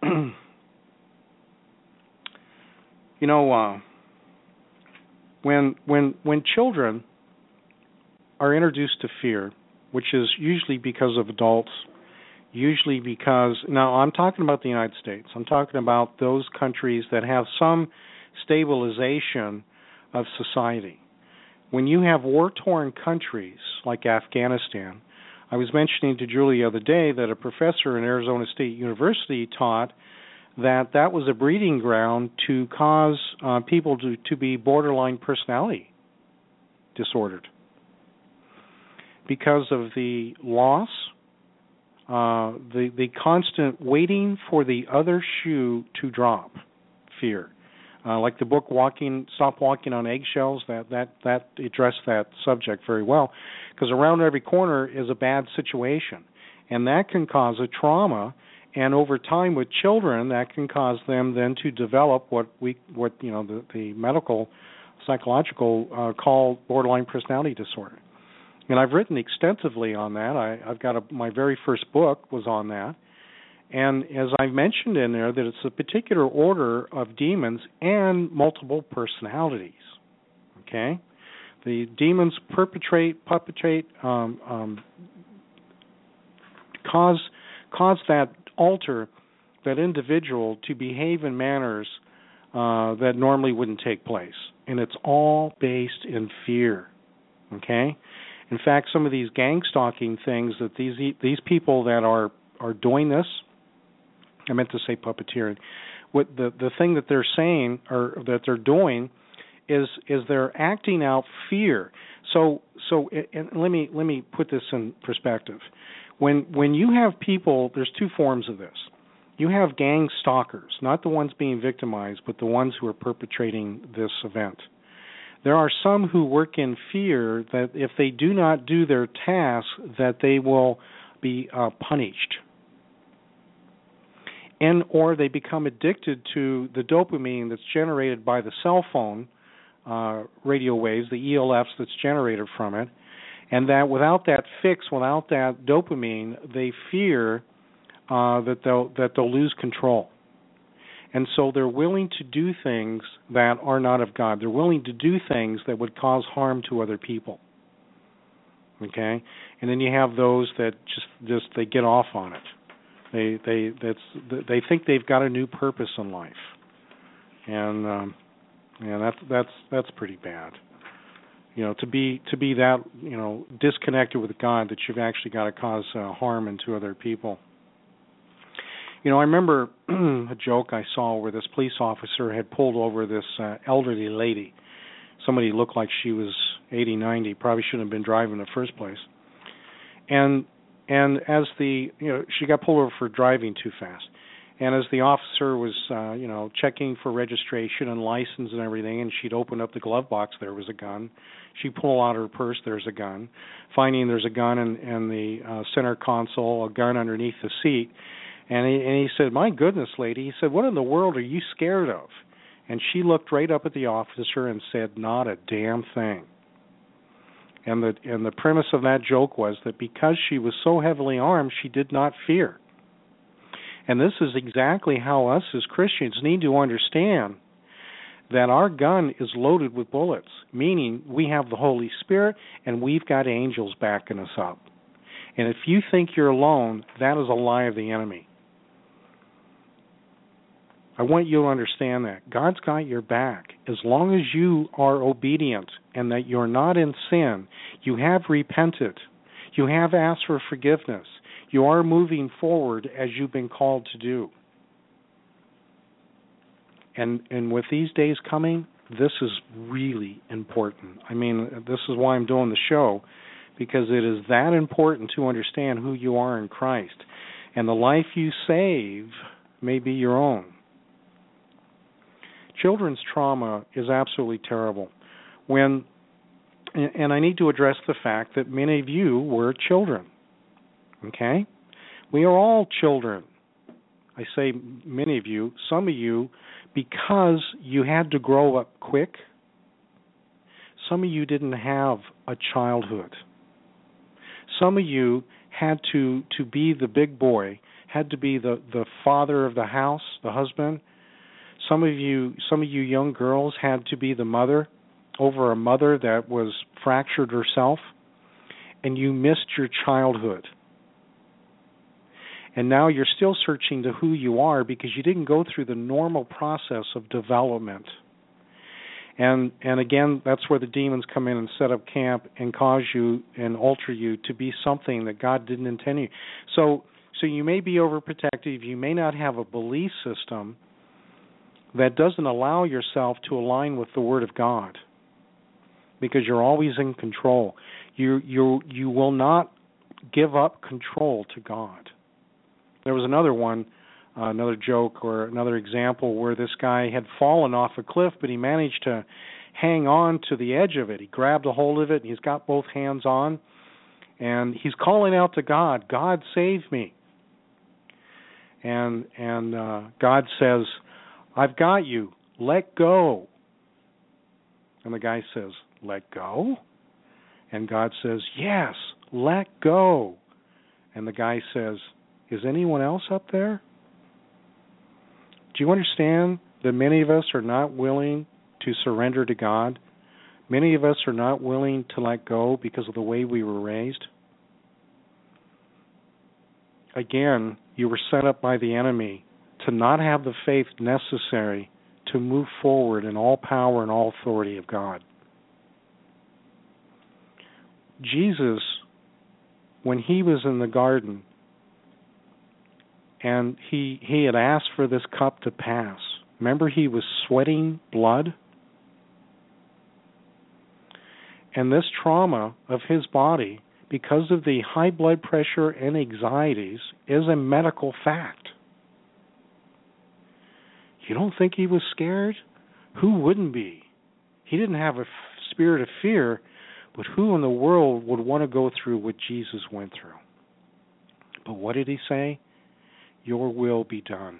You know, uh, when when when children are introduced to fear, which is usually because of adults, usually because, now I'm talking about the United States, I'm talking about those countries that have some stabilization of society. When you have war-torn countries like Afghanistan, I was mentioning to Julie the other day that a professor in Arizona State University taught that that was a breeding ground to cause uh, people to, to be borderline personality disordered, because of the loss, uh, the the constant waiting for the other shoe to drop, fear. Uh, like the book "Walking, Stop Walking on Eggshells," that that that addressed that subject very well, because around every corner is a bad situation, and that can cause a trauma. And over time, with children, that can cause them then to develop what we what you know the, the medical, psychological uh, call borderline personality disorder. And I've written extensively on that. I, I've got a, my very first book was on that. And as I mentioned in there, that it's a particular order of demons and multiple personalities. Okay? The demons perpetrate, perpetrate, um, um, cause, cause that, alter that individual to behave in manners uh, that normally wouldn't take place. And it's all based in fear. Okay? In fact, some of these gang stalking things that these these people that are, are doing this, I meant to say puppeteering, what the, the thing that they're saying or that they're doing is is they're acting out fear. So so and let me let me put this in perspective. When when you have people, there's two forms of this. You have gang stalkers, not the ones being victimized, but the ones who are perpetrating this event. There are some who work in fear that if they do not do their task, that they will be uh, punished. And or they become addicted to the dopamine that's generated by the cell phone uh, radio waves, the E L Fs that's generated from it, and that without that fix, without that dopamine, they fear uh, that they'll that they'll lose control. And so they're willing to do things that are not of God. They're willing to do things that would cause harm to other people. Okay? And then you have those that just just they get off on it. They they that's they think they've got a new purpose in life. And um yeah, that's that's that's pretty bad. You know, to be to be that, you know, disconnected with God that you've actually got to cause uh, harm into other people. You know, I remember a joke I saw where this police officer had pulled over this uh, elderly lady. Somebody looked like she was eighty, ninety, probably shouldn't have been driving in the first place. And and as the, you know, she got pulled over for driving too fast. And as the officer was, uh, you know, checking for registration and license and everything, and she'd open up the glove box, there was a gun. She'd pull out her purse, there's a gun. Finding there's a gun in, in the uh, center console, a gun underneath the seat. And he, and he said, "My goodness, lady," he said, "what in the world are you scared of?" And she looked right up at the officer and said, "Not a damn thing." And the and the premise of that joke was that because she was so heavily armed, she did not fear. And this is exactly how us as Christians need to understand that our gun is loaded with bullets, meaning we have the Holy Spirit and we've got angels backing us up. And if you think you're alone, that is a lie of the enemy. I want you to understand that. God's got your back. As long as you are obedient and that you're not in sin, you have repented, you have asked for forgiveness, you are moving forward as you've been called to do. And and with these days coming, this is really important. I mean, this is why I'm doing the show, because it is that important to understand who you are in Christ. And the life you save may be your own. Children's trauma is absolutely terrible. When, and I need to address the fact that many of you were children. Okay? We are all children. I say many of you, some of you, because you had to grow up quick. Some of you didn't have a childhood. Some of you had to, to be the big boy, had to be the, the father of the house, the husband. Some of you some of you young girls had to be the mother over a mother that was fractured herself, and you missed your childhood. And now you're still searching to who you are because you didn't go through the normal process of development. And and again, that's where the demons come in and set up camp and cause you and alter you to be something that God didn't intend you. So so you may be overprotective, you may not have a belief system that doesn't allow yourself to align with the Word of God, because you're always in control. You you you will not give up control to God. There was another one, uh, another joke or another example where this guy had fallen off a cliff, but he managed to hang on to the edge of it. He grabbed a hold of it, and he's got both hands on, and he's calling out to God, "God, save me." And and uh, God says, "I've got you. Let go." And the guy says, "Let go?" And God says, "Yes, let go." And the guy says, "Is anyone else up there?" Do you understand that many of us are not willing to surrender to God? Many of us are not willing to let go because of the way we were raised. Again, you were set up by the enemy to not have the faith necessary to move forward in all power and all authority of God. Jesus, when he was in the garden and he he had asked for this cup to pass, remember he was sweating blood? And this trauma of his body, because of the high blood pressure and anxieties, is a medical fact. You don't think he was scared? Who wouldn't be? He didn't have a spirit of fear, but who in the world would want to go through what Jesus went through? But what did he say? Your will be done.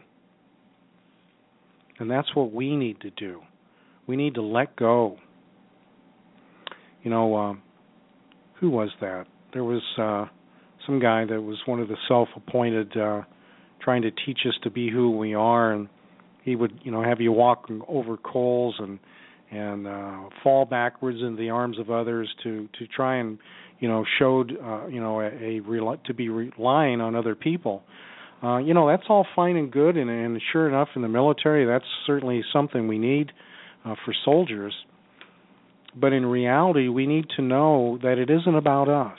And that's what we need to do. We need to let go. You know, um, who was that? There was uh, some guy that was one of the self-appointed, uh, trying to teach us to be who we are, and he would, you know, have you walk over coals and and uh, fall backwards into the arms of others to, to try and, you know, showed, uh, you know, a, a to be relying on other people. Uh, you know, that's all fine and good, and, and sure enough, in the military, that's certainly something we need uh, for soldiers. But in reality, we need to know that it isn't about us.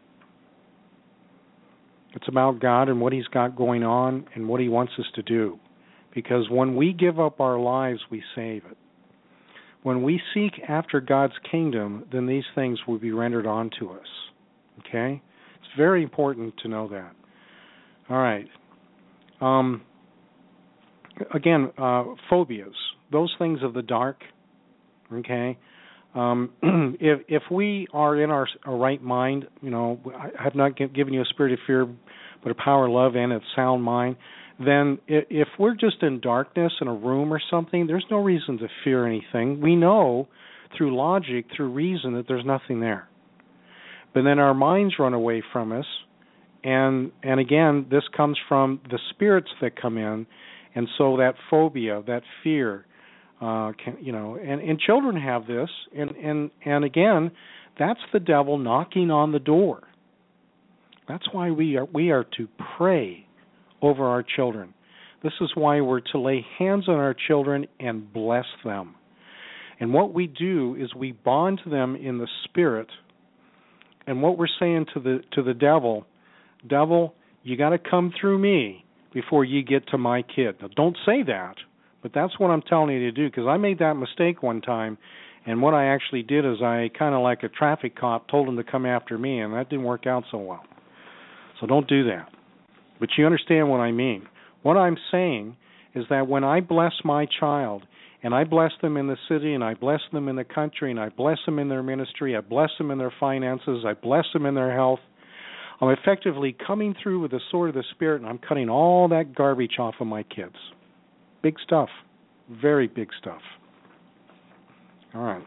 It's about God and what he's got going on and what he wants us to do. Because when we give up our lives, we save it. When we seek after God's kingdom, then these things will be rendered onto us. Okay? It's very important to know that. All right. Um, again, uh, phobias, those things of the dark, okay? Um, if if we are in our, our right mind, you know, I have not given you a spirit of fear, but a power of love and a sound mind, then if we're just in darkness in a room or something, there's no reason to fear anything. We know through logic, through reason, that there's nothing there. But then our minds run away from us, and and again, this comes from the spirits that come in, and so that phobia, that fear, uh, can, you know, and, and children have this, and, and, and again, that's the devil knocking on the door. That's why we are we are to pray over our children. This is why we're to lay hands on our children and bless them. And what we do is we bond to them in the spirit. And what we're saying to the to the devil, devil, you got to come through me before you get to my kid. Now, don't say that, but that's what I'm telling you to do, because I made that mistake one time, and what I actually did is I kind of like a traffic cop told him to come after me, and that didn't work out so well. So don't do that. But you understand what I mean. What I'm saying is that when I bless my child, and I bless them in the city, and I bless them in the country, and I bless them in their ministry, I bless them in their finances, I bless them in their health, I'm effectively coming through with the sword of the Spirit, and I'm cutting all that garbage off of my kids. Big stuff. Very big stuff. All right.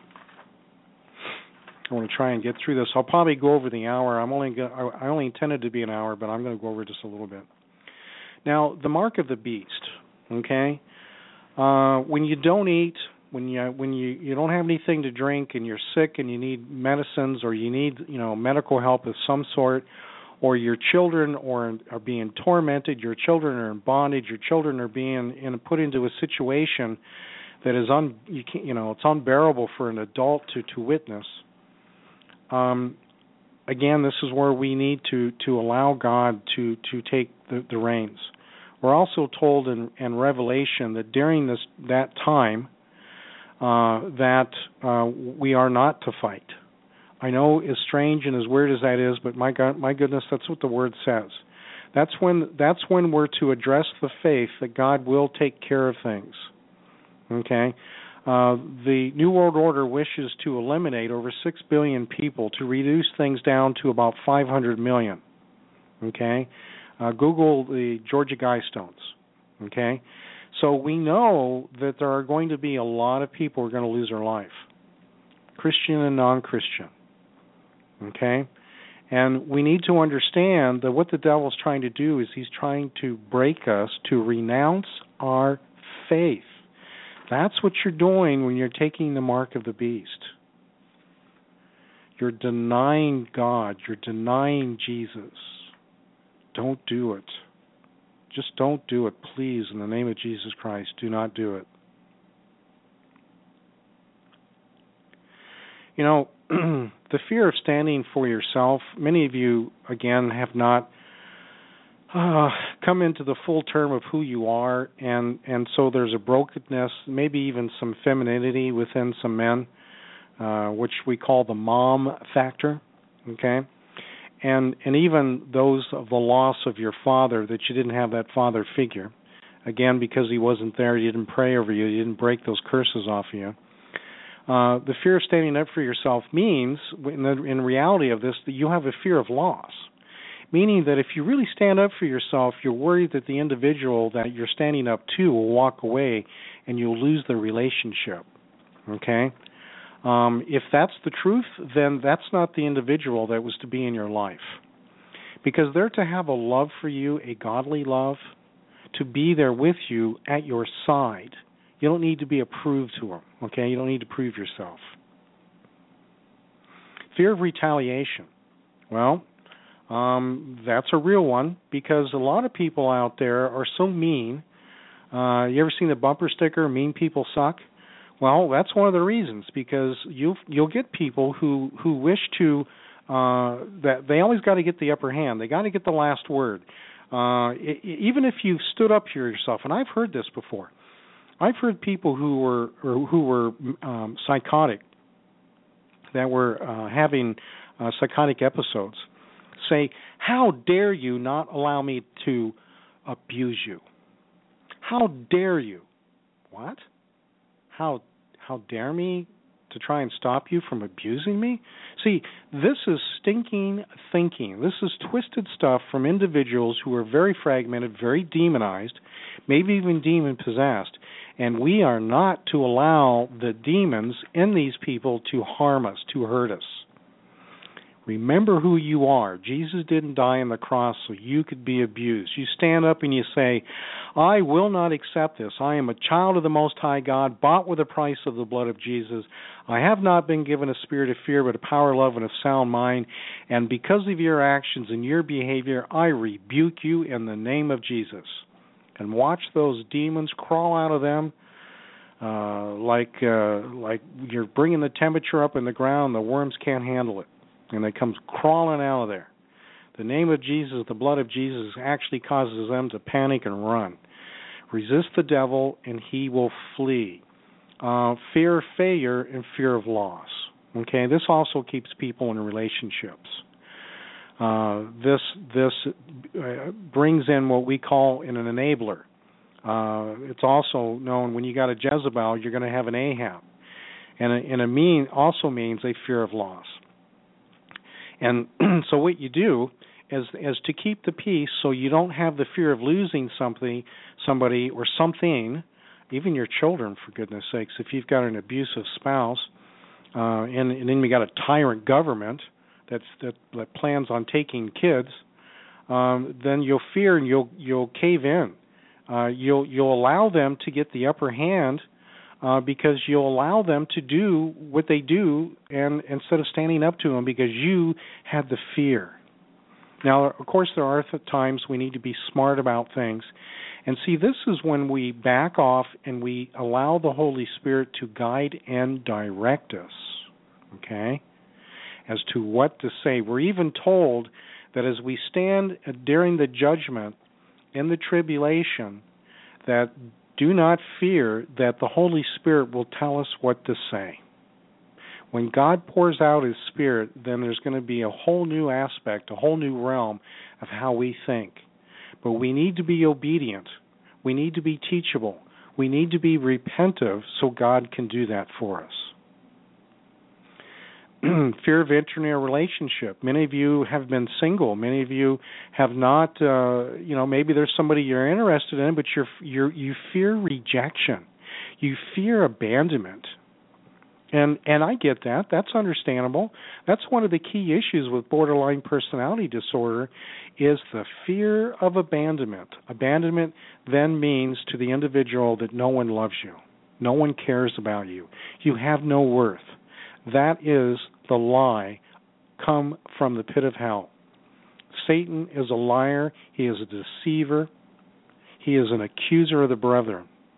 I want to try and get through this. I'll probably go over the hour. I'm only go- I only intended to be an hour, but I'm going to go over just a little bit. Now, the mark of the beast, okay? Uh, when you don't eat, when you when you, you don't have anything to drink, and you're sick, and you need medicines, or you need you know medical help of some sort, or your children or are being tormented, your children are in bondage, your children are being in, put into a situation that is un you can't, you know it's unbearable for an adult to to witness. Um, again, this is where we need to, to allow God to, to take the, the reins. We're also told in, in Revelation that during this that time uh, that uh, we are not to fight. I know as strange and as weird as that is, but my God, my goodness, that's what the Word says. That's when that's when we're to address the faith that God will take care of things. Okay. Uh, the New World Order wishes to eliminate over six billion people, to reduce things down to about five hundred million. Okay? Uh, Google the Georgia Guidestones. Okay? So we know that there are going to be a lot of people who are going to lose their life, Christian and non-Christian. Okay? And we need to understand that what the devil's trying to do is he's trying to break us to renounce our faith. That's what you're doing when you're taking the mark of the beast. You're denying God. You're denying Jesus. Don't do it. Just don't do it, please, in the name of Jesus Christ. Do not do it. You know, the fear of standing for yourself, many of you, again, have not uh, come into the full term of who you are, and, and so there's a brokenness, maybe even some femininity within some men, uh, which we call the mom factor, okay? And and even those of the loss of your father, that you didn't have that father figure, again, because he wasn't there, you didn't pray over you, you didn't break those curses off of you. Uh, the fear of standing up for yourself means, in, the, in reality of this, that you have a fear of loss, meaning that if you really stand up for yourself, you're worried that the individual that you're standing up to will walk away and you'll lose the relationship, okay? Um, if that's the truth, then that's not the individual that was to be in your life, because they're to have a love for you, a godly love, to be there with you at your side. You don't need to be approved to them, okay? You don't need to prove yourself. Fear of retaliation. Well, um, that's a real one, because a lot of people out there are so mean. Uh, you ever seen the bumper sticker, "Mean People Suck"? Well, that's one of the reasons, because you you'll get people who, who wish to, uh, that they always got to get the upper hand. They got to get the last word. Uh, it, even if you've stood up for yourself, and I've heard this before. I've heard people who were or who were um, psychotic, that were uh, having uh, psychotic episodes, say, "How dare you not allow me to abuse you? How dare you?" What? How how dare me to try and stop you from abusing me? See, this is stinking thinking. This is twisted stuff from individuals who are very fragmented, very demonized, maybe even demon-possessed. And we are not to allow the demons in these people to harm us, to hurt us. Remember who you are. Jesus didn't die on the cross so you could be abused. You stand up and you say, "I will not accept this. I am a child of the Most High God, bought with the price of the blood of Jesus. I have not been given a spirit of fear, but a power, love, and a sound mind. And because of your actions and your behavior, I rebuke you in the name of Jesus." And watch those demons crawl out of them uh, like uh, like you're bringing the temperature up in the ground. The worms can't handle it, and they come crawling out of there. The name of Jesus, the blood of Jesus, actually causes them to panic and run. Resist the devil, and he will flee. Uh, fear of failure and fear of loss. Okay, this also keeps people in relationships. Uh, this this uh, brings in what we call an enabler. Uh, it's also known, when you got a Jezebel, you're going to have an Ahab, and a, and a mean also means a fear of loss. And so what you do is is to keep the peace, so you don't have the fear of losing something, somebody or something, even your children, for goodness sakes. If you've got an abusive spouse, uh, and, and then you got a tyrant government That's, that, that plans on taking kids, um, then you'll fear and you'll you'll cave in. Uh, you'll you'll allow them to get the upper hand uh, because you'll allow them to do what they do, and instead of standing up to them, because you had the fear. Now, of course, there are times we need to be smart about things, and see, this is when we back off and we allow the Holy Spirit to guide and direct us. Okay. As to what to say. We're even told that as we stand during the judgment in the tribulation, that do not fear, that the Holy Spirit will tell us what to say. When God pours out His Spirit, then there's going to be a whole new aspect, a whole new realm of how we think. But we need to be obedient. We need to be teachable. We need to be repentive so God can do that for us. Fear of entering a relationship. Many of you have been single. Many of you have not, uh, you know, maybe there's somebody you're interested in, but you're, you're, you fear rejection. You fear abandonment. And and I get that. That's understandable. That's one of the key issues with borderline personality disorder, is the fear of abandonment. Abandonment then means to the individual that no one loves you. No one cares about you. You have no worth. That is the lie come from the pit of hell. Satan is a liar. He is a deceiver. He is an accuser of the brethren.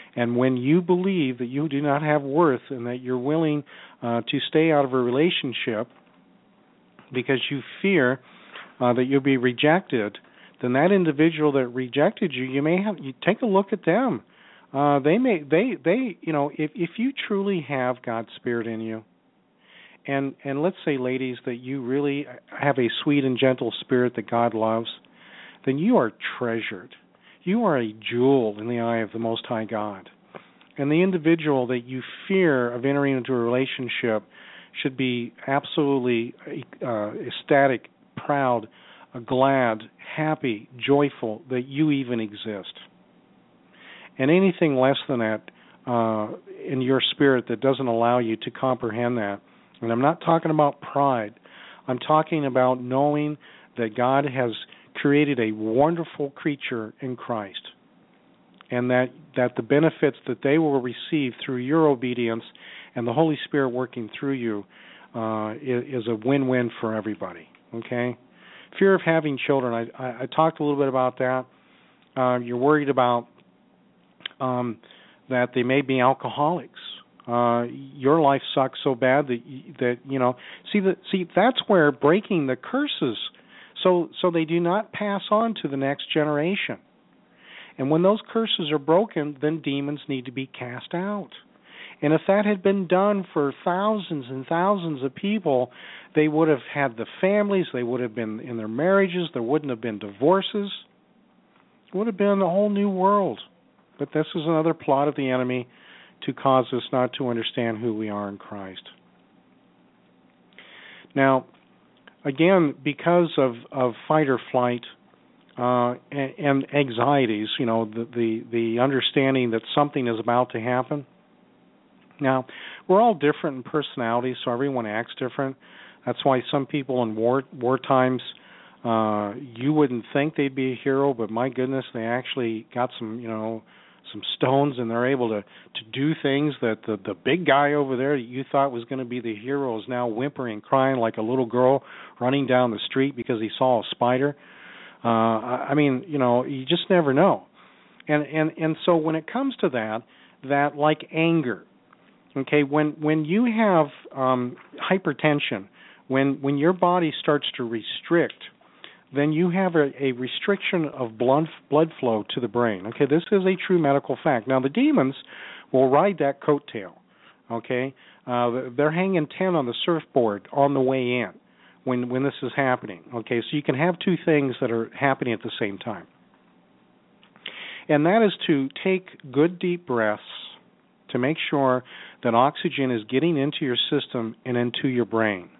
And when you believe that you do not have worth and that you're willing uh, to stay out of a relationship because you fear uh, that you'll be rejected, then that individual that rejected you, you may have you take a look at them. Uh, they may they they you know if if you truly have God's Spirit in you, and and let's say, ladies, that you really have a sweet and gentle spirit that God loves, then you are treasured. You are a jewel in the eye of the Most High God. And the individual that you fear of entering into a relationship should be absolutely uh, ecstatic, proud, uh, glad, happy, joyful that you even exist. And anything less than that uh, in your spirit that doesn't allow you to comprehend that, and I'm not talking about pride, I'm talking about knowing that God has created a wonderful creature in Christ, and that, that the benefits that they will receive through your obedience and the Holy Spirit working through you uh, is, is a win-win for everybody, okay? Fear of having children, I, I, I talked a little bit about that. Uh, you're worried about um, that they may be alcoholics. Uh, your life sucks so bad that, that you know, see, the, see that's where breaking the curses So so they do not pass on to the next generation. And when those curses are broken, then demons need to be cast out. And if that had been done for thousands and thousands of people, they would have had the families, they would have been in their marriages, there wouldn't have been divorces. It would have been a whole new world. But this is another plot of the enemy to cause us not to understand who we are in Christ. Now, again, because of, of fight or flight uh, and, and anxieties, you know, the, the the understanding that something is about to happen. Now, we're all different in personalities, so everyone acts different. That's why some people in war war times, uh, you wouldn't think they'd be a hero, but my goodness, they actually got some, you know, some stones, and they're able to, to do things that the, the big guy over there that you thought was going to be the hero is now whimpering, crying like a little girl running down the street because he saw a spider. Uh, I mean, you know, you just never know. And, and, and so when it comes to that, that like anger, okay, when, when you have um, hypertension, when, when your body starts to restrict, then you have a, a restriction of blood, blood flow to the brain. Okay, this is a true medical fact. Now, the demons will ride that coattail, okay? Uh, they're hanging ten on the surfboard on the way in when, when this is happening, okay? So you can have two things that are happening at the same time. And that is to take good deep breaths to make sure that oxygen is getting into your system and into your brain.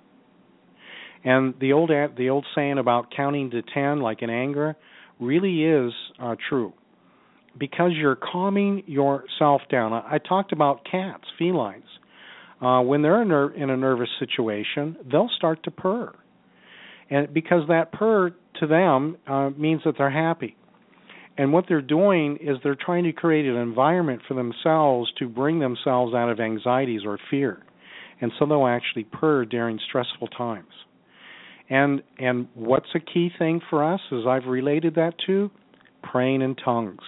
And the old the old saying about counting to ten, like in anger, really is uh, true, because you're calming yourself down. I, I talked about cats, felines. Uh, when they're in a, in a nervous situation, they'll start to purr, and because that purr to them uh, means that they're happy. And what they're doing is they're trying to create an environment for themselves to bring themselves out of anxieties or fear, and so they'll actually purr during stressful times. And and what's a key thing for us, as I've related that to? Praying in tongues.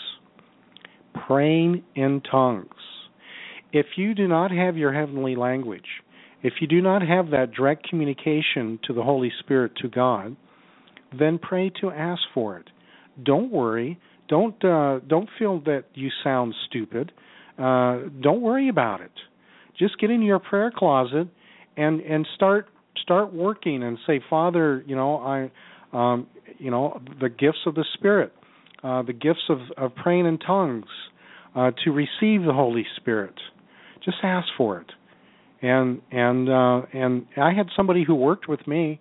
Praying in tongues. If you do not have your heavenly language, if you do not have that direct communication to the Holy Spirit, to God, then pray to ask for it. Don't worry. Don't uh, don't feel that you sound stupid. Uh, don't worry about it. Just get in your prayer closet and and start. Start working and say, Father, you know, I, um, you know, the gifts of the Spirit, uh, the gifts of, of praying in tongues, uh, to receive the Holy Spirit. Just ask for it. And and uh, and I had somebody who worked with me,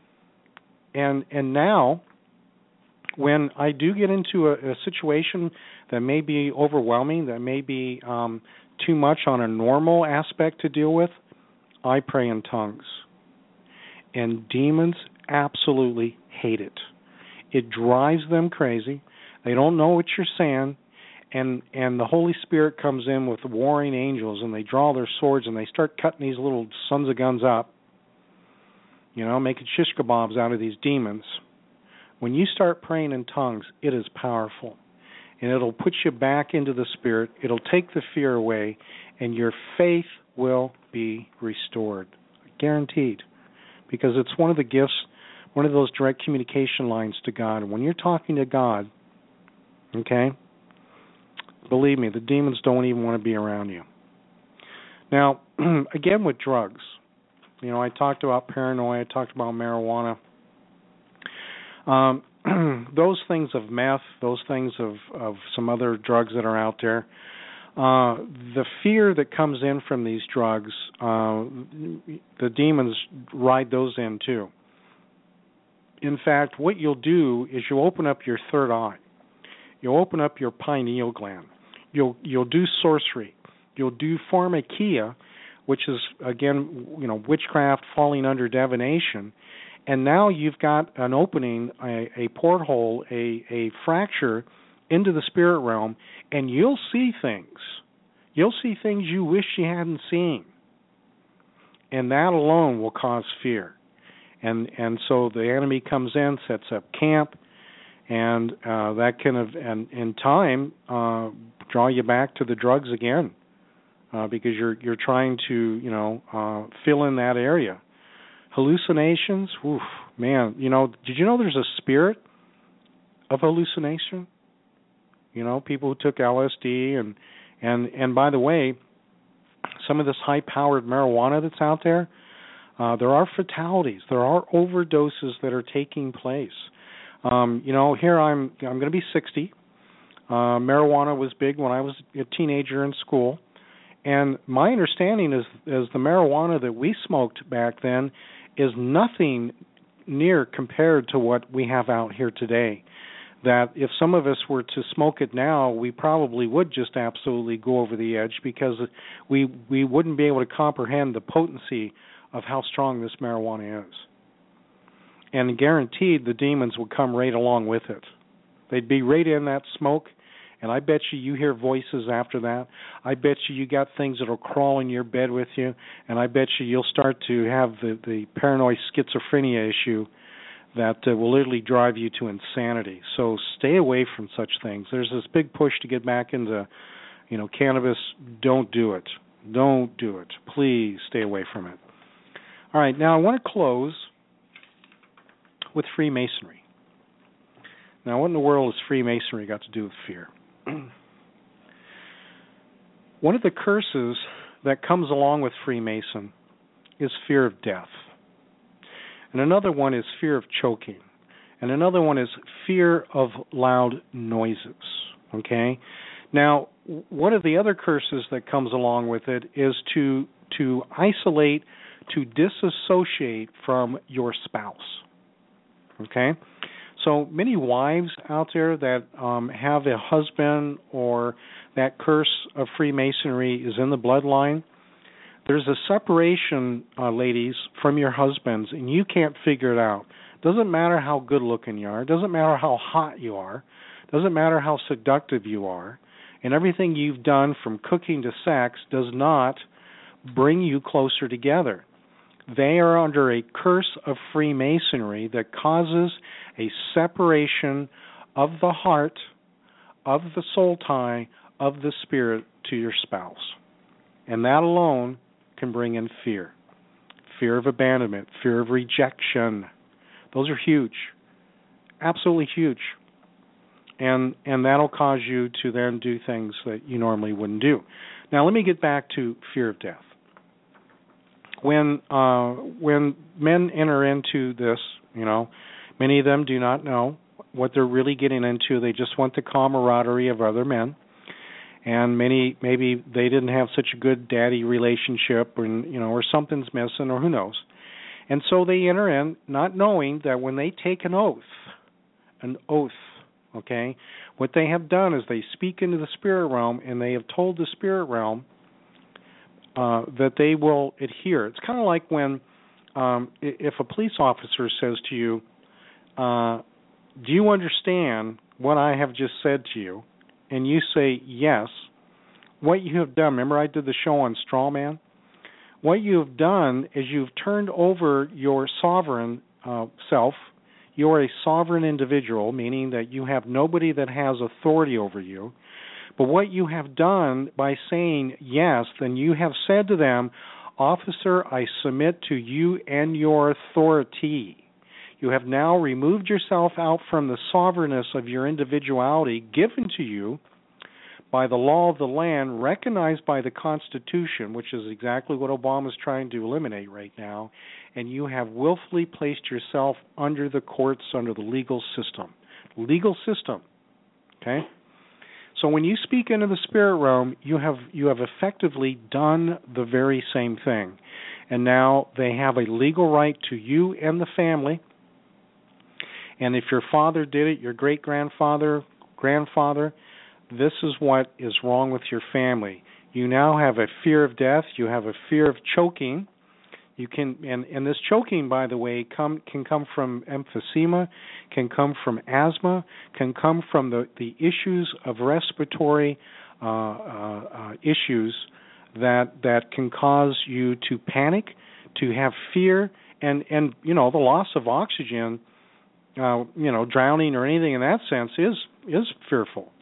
and and now, when I do get into a, a situation that may be overwhelming, that may be um, too much on a normal aspect to deal with, I pray in tongues. And demons absolutely hate it. It drives them crazy. They don't know what you're saying, and and the Holy Spirit comes in with warring angels, and they draw their swords, and they start cutting these little sons of guns up, you know, making shish kebabs out of these demons. When you start praying in tongues, it is powerful. and it'll put you back into the Spirit. It'll take the fear away, and your faith will be restored. Guaranteed. Because it's one of the gifts, one of those direct communication lines to God. When you're talking to God, okay, believe me, the demons don't even want to be around you. Now, again with drugs, you know, I talked about paranoia, I talked about marijuana. Um, those things of meth, those things of, of some other drugs that are out there, uh, the fear that comes in from these drugs, uh, the demons ride those in too. In fact, what you'll do is you'll open up your third eye. You'll open up your pineal gland. You'll you'll do sorcery. You'll do pharmakia, which is, again, you know, witchcraft falling under divination. And now you've got an opening, a, a porthole, a, a fracture into the spirit realm, and you'll see things. You'll see things you wish you hadn't seen. And that alone will cause fear. And and so the enemy comes in, sets up camp, and uh, that can, have, and in time, uh, draw you back to the drugs again, uh, because you're you're trying to, you know, uh, fill in that area. Hallucinations, oof, man, you know, did you know there's a spirit of hallucination? You know, people who took L S D, and and and by the way, some of this high-powered marijuana that's out there, uh, there are fatalities, there are overdoses that are taking place. Um, you know, here I'm I'm going to be sixty. Uh, marijuana was big when I was a teenager in school, and my understanding is is the marijuana that we smoked back then is nothing near compared to what we have out here today. That if some of us were to smoke it now, we probably would just absolutely go over the edge, because we we wouldn't be able to comprehend the potency of how strong this marijuana is. And guaranteed the demons would come right along with it. They'd be right in that smoke, and I bet you you hear voices after that. I bet you you got things that'll crawl in your bed with you, and I bet you you'll start to have the, the paranoid schizophrenia issue that uh, will literally drive you to insanity. So stay away from such things. There's this big push to get back into, you know, cannabis. Don't do it. Don't do it. Please stay away from it. All right, now I want to close with Freemasonry. Now, what in the world has Freemasonry got to do with fear? One of the curses that comes along with Freemason is fear of death. And another one is fear of choking. And another one is fear of loud noises. Okay? Now, one of the other curses that comes along with it is to to isolate, to disassociate from your spouse. Okay? So many wives out there that um, have a husband or that curse of Freemasonry is in the bloodline, there's a separation, uh, ladies, from your husbands, and you can't figure it out. Doesn't matter how good looking you are. Doesn't matter how hot you are. Doesn't matter how seductive you are. And everything you've done from cooking to sex does not bring you closer together. They are under a curse of Freemasonry that causes a separation of the heart, of the soul tie, of the spirit to your spouse. And that alone can bring in fear. Fear of abandonment, fear of rejection. Those are huge. Absolutely huge. And and that'll cause you to then do things that you normally wouldn't do. Now let me get back to fear of death. When uh, when men enter into this, you know, many of them do not know what they're really getting into. They just want the camaraderie of other men. And many, maybe they didn't have such a good daddy relationship, or, you know, or something's missing, or who knows. And so they enter in not knowing that when they take an oath, an oath, okay, what they have done is they speak into the spirit realm, and they have told the spirit realm uh, that they will adhere. It's kind of like when, um, if a police officer says to you, uh, do you understand what I have just said to you? And you say yes, what you have done, remember I did the show on straw man? What you have done is you've turned over your sovereign uh, self, You're a sovereign individual, meaning that you have nobody that has authority over you. But what you have done by saying yes, then you have said to them, officer, I submit to you and your authority. You have now removed yourself out from the sovereignness of your individuality given to you by the law of the land, recognized by the Constitution, which is exactly what Obama is trying to eliminate right now, and you have willfully placed yourself under the courts, under the legal system. Legal system, okay? So when you speak into the spirit realm, you have you have effectively done the very same thing. And now they have a legal right to you and the family. And if your father did it, your great-grandfather, grandfather, this is what is wrong with your family. You now have a fear of death. You have a fear of choking. You can, and, and this choking, by the way, come can come from emphysema, can come from asthma, can come from the, the issues of respiratory uh, uh, uh, issues that that can cause you to panic, to have fear, and, and you know the loss of oxygen, uh, you know, drowning or anything in that sense is is fearful.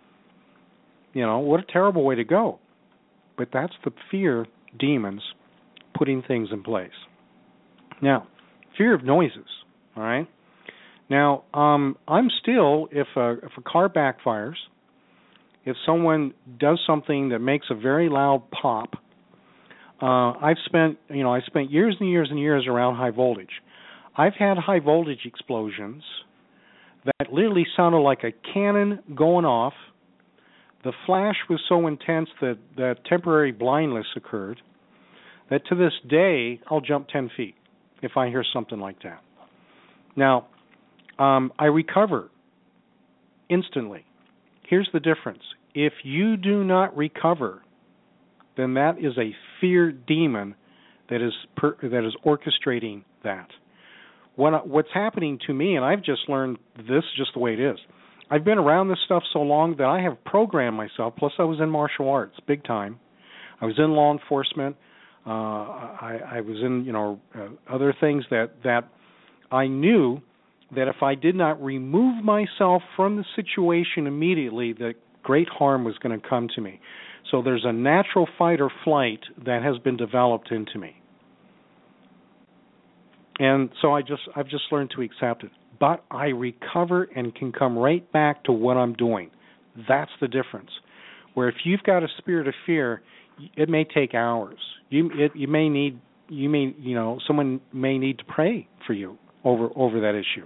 You know, what a terrible way to go. But that's the fear demons putting things in place. Now, fear of noises, all right? Now, um, I'm still, if a, if a car backfires, if someone does something that makes a very loud pop, uh, I've spent, you know, I spent years and years and years around high voltage. I've had high voltage explosions that literally sounded like a cannon going off. The flash was so intense that, that temporary blindness occurred, that to this day, I'll jump ten feet if I hear something like that. Now, um, I recover instantly. Here's the difference. If you do not recover, then that is a fear demon that is per, that is orchestrating that. What, what's happening to me, and I've just learned this just the way it is, I've been around this stuff so long that I have programmed myself, plus I was in martial arts, big time. I was in law enforcement. Uh, I, I was in, you know, uh, other things that, that I knew that if I did not remove myself from the situation immediately, that great harm was going to come to me. So there's a natural fight or flight that has been developed into me. And so I just, I've just learned to accept it. But I recover and can come right back to what I'm doing. That's the difference. Where if you've got a spirit of fear, it may take hours. You it, you may need you may you know someone may need to pray for you over over that issue.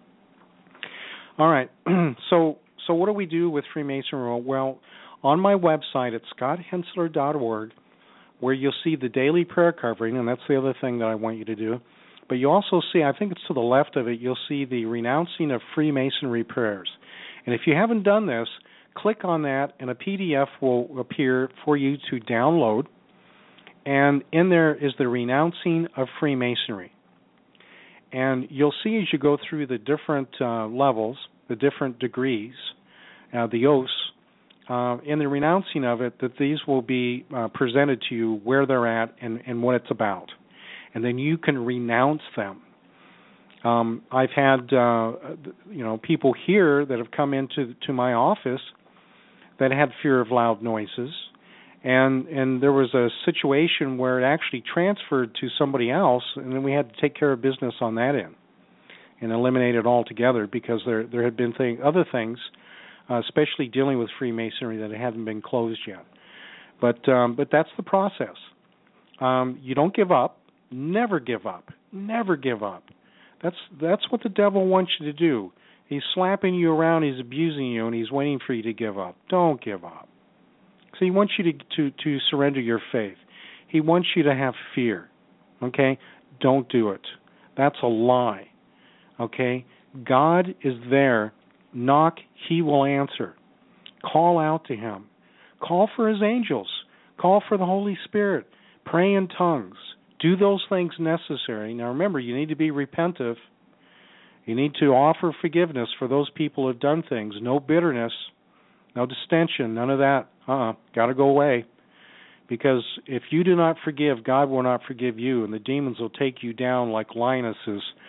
All right. so so what do we do with Freemasonry? Well, on my website at scott hensler dot org, where you'll see the daily prayer covering, and that's the other thing that I want you to do. But you also see, I think it's to the left of it, you'll see the renouncing of Freemasonry prayers. And if you haven't done this, click on that, and a P D F will appear for you to download. And in there is the renouncing of Freemasonry. And you'll see as you go through the different uh, levels, the different degrees, uh, the oaths, uh, in the renouncing of it, that these will be uh, presented to you where they're at and, and what it's about. And then you can renounce them. Um, I've had uh, you know people here that have come into to my office that had fear of loud noises, and and there was a situation where it actually transferred to somebody else, and then we had to take care of business on that end and eliminate it altogether because there there had been thing, other things, uh, especially dealing with Freemasonry, that hadn't been closed yet. But um, but that's the process. Um, you don't give up. Never give up. Never give up. That's that's what the devil wants you to do. He's slapping you around, he's abusing you, and he's waiting for you to give up. Don't give up. So he wants you to, to, to surrender your faith. He wants you to have fear. Okay? Don't do it. That's a lie. Okay? God is there. Knock, he will answer. Call out to him. Call for his angels. Call for the Holy Spirit. Pray in tongues. Do those things necessary. Now remember, you need to be repentive. You need to offer forgiveness for those people who have done things. No bitterness, no distension, none of that. Uh-uh. Got to go away. Because if you do not forgive, God will not forgive you, and the demons will take you down like lionesses,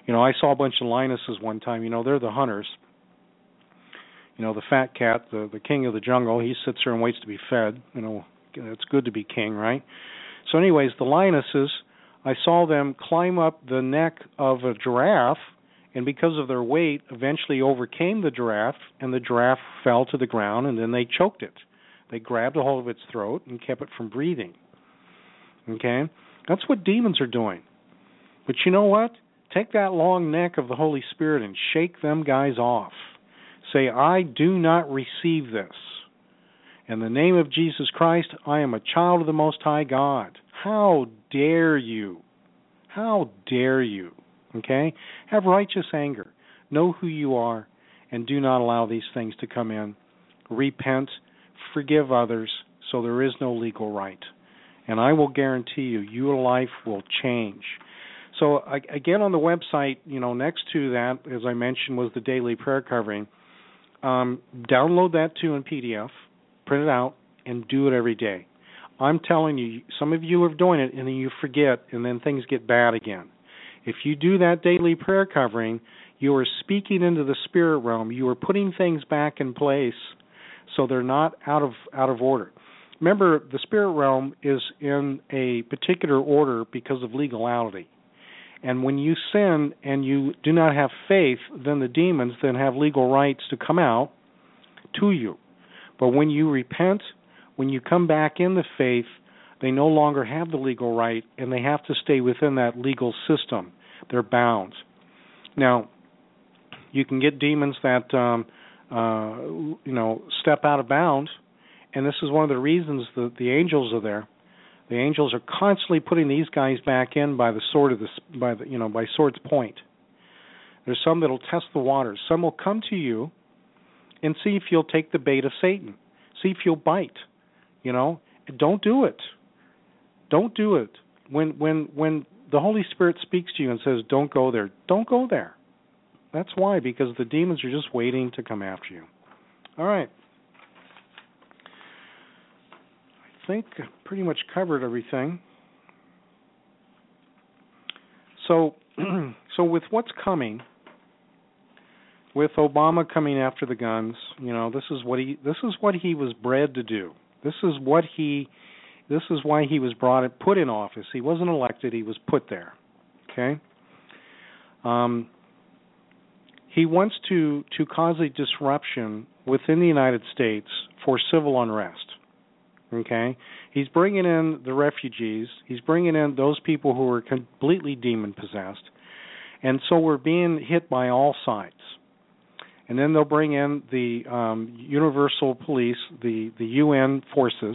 You know, I saw a bunch of lionesses one time. You know, they're the hunters. You know, the fat cat, the the king of the jungle, he sits there and waits to be fed. You know, it's good to be king, right? So anyways, the lionesses, I saw them climb up the neck of a giraffe, and because of their weight, eventually overcame the giraffe, and the giraffe fell to the ground, and then they choked it. They grabbed a hold of its throat and kept it from breathing. Okay? That's what demons are doing. But you know what? Take that long neck of the Holy Spirit and shake them guys off. Say, I do not receive this. In the name of Jesus Christ, I am a child of the Most High God. How dare you? How dare you? Okay? Have righteous anger. Know who you are, and do not allow these things to come in. Repent, forgive others, so there is no legal right. And I will guarantee you, your life will change. So again, on the website, you know, next to that, as I mentioned, was the daily prayer covering. Um, download that too in P D F, print it out, and do it every day. I'm telling you, some of you are doing it, and then you forget, and then things get bad again. If you do that daily prayer covering, you are speaking into the spirit realm. You are putting things back in place so they're not out of out of order. Remember, the spirit realm is in a particular order because of legality. And when you sin and you do not have faith, then the demons then have legal rights to come out to you. But when you repent, when you come back in the faith, they no longer have the legal right, and they have to stay within that legal system. They're bound. Now, you can get demons that um, uh, you know step out of bounds, and this is one of the reasons that the angels are there. The angels are constantly putting these guys back in by the sword of the by the you know by sword's point. There's some that'll test the waters. Some will come to you and see if you'll take the bait of Satan. See if you'll bite. You know, don't do it. Don't do it. When when when the Holy Spirit speaks to you and says, "Don't go there," don't go there. That's why, because the demons are just waiting to come after you. All right. I think I pretty much covered everything. So, so with what's coming, with Obama coming after the guns, you know, this is what he this is what he was bred to do. This is what he this is why he was brought put in office. He wasn't elected, he was put there. Okay? Um he wants to to cause a disruption within the United States for civil unrest. Okay? He's bringing in the refugees. He's bringing in those people who are completely demon-possessed. And so we're being hit by all sides. And then they'll bring in the um, Universal Police, the, the U N forces,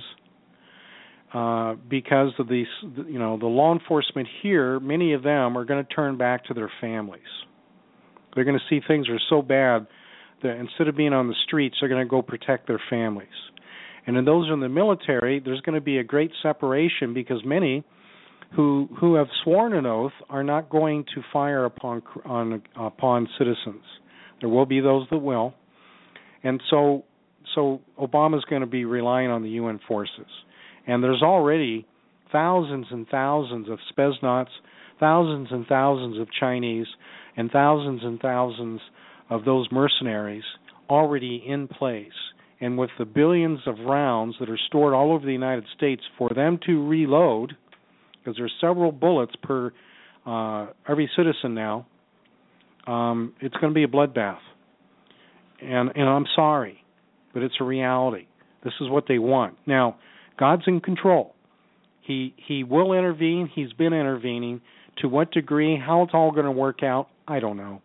uh, because of these, you know, the law enforcement here, many of them are going to turn back to their families. They're going to see things are so bad that instead of being on the streets, they're going to go protect their families. And in those in the military, there's going to be a great separation because many who who have sworn an oath are not going to fire upon on upon citizens. There will be those that will, and so so Obama's going to be relying on the U N forces. And there's already thousands and thousands of Spetsnaz, thousands and thousands of Chinese, and thousands and thousands of those mercenaries already in place. And with the billions of rounds that are stored all over the United States for them to reload, because there's several bullets per uh, every citizen now, um, it's going to be a bloodbath. And, and I'm sorry, but it's a reality. This is what they want. Now, God's in control. He He will intervene. He's been intervening. To what degree, how it's all going to work out, I don't know.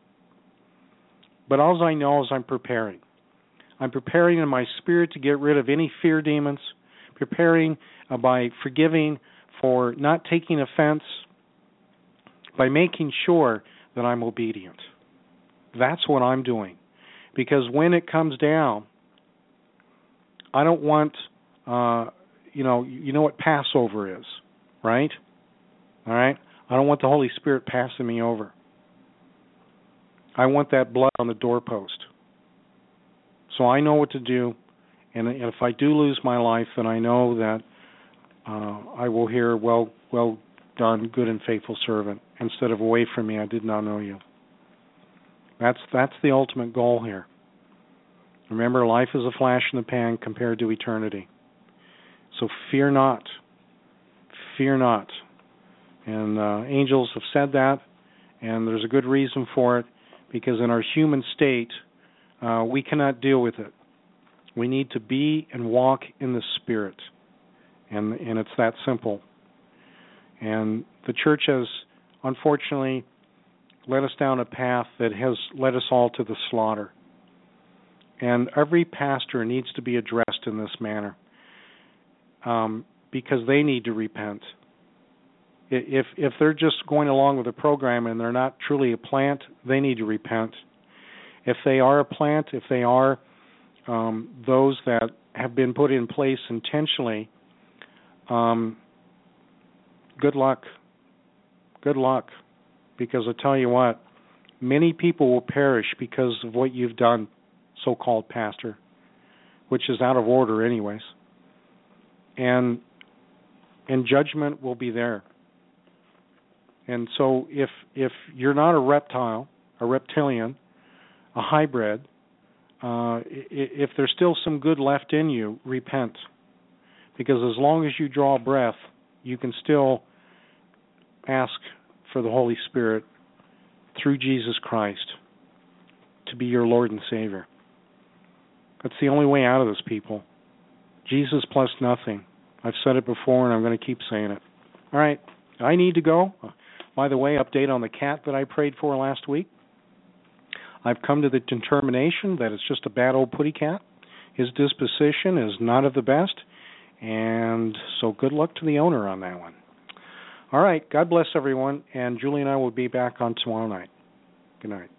But all I know is I'm preparing. I'm preparing in my spirit to get rid of any fear demons, preparing uh, by forgiving for not taking offense, by making sure that I'm obedient. That's what I'm doing. Because when it comes down, I don't want, uh, you know, you know what Passover is, right? All right? I don't want the Holy Spirit passing me over. I want that blood on the doorpost. So I know what to do, and if I do lose my life, then I know that uh, I will hear, well, well done, good and faithful servant, instead of away from me, I did not know you. That's that's the ultimate goal here. Remember, life is a flash in the pan compared to eternity. So fear not. Fear not. And uh, angels have said that, and there's a good reason for it, because in our human state, uh, we cannot deal with it. We need to be and walk in the Spirit, and and it's that simple. And the church has, unfortunately, led us down a path that has led us all to the slaughter. And every pastor needs to be addressed in this manner, um, because they need to repent. If if they're just going along with the program and they're not truly a plant, they need to repent. If they are a plant, if they are um, those that have been put in place intentionally, um, good luck. Good luck. Because I tell you what, many people will perish because of what you've done, so-called pastor, which is out of order anyways. And and judgment will be there. And so if if you're not a reptile, a reptilian, a hybrid, uh, if there's still some good left in you, repent. Because as long as you draw breath, you can still ask for the Holy Spirit through Jesus Christ to be your Lord and Savior. That's the only way out of this, people. Jesus plus nothing. I've said it before, and I'm going to keep saying it. All right, I need to go. By the way, update on the cat that I prayed for last week. I've come to the determination that it's just a bad old putty cat. His disposition is not of the best, and so good luck to the owner on that one. All right, God bless everyone, and Julie and I will be back on tomorrow night. Good night.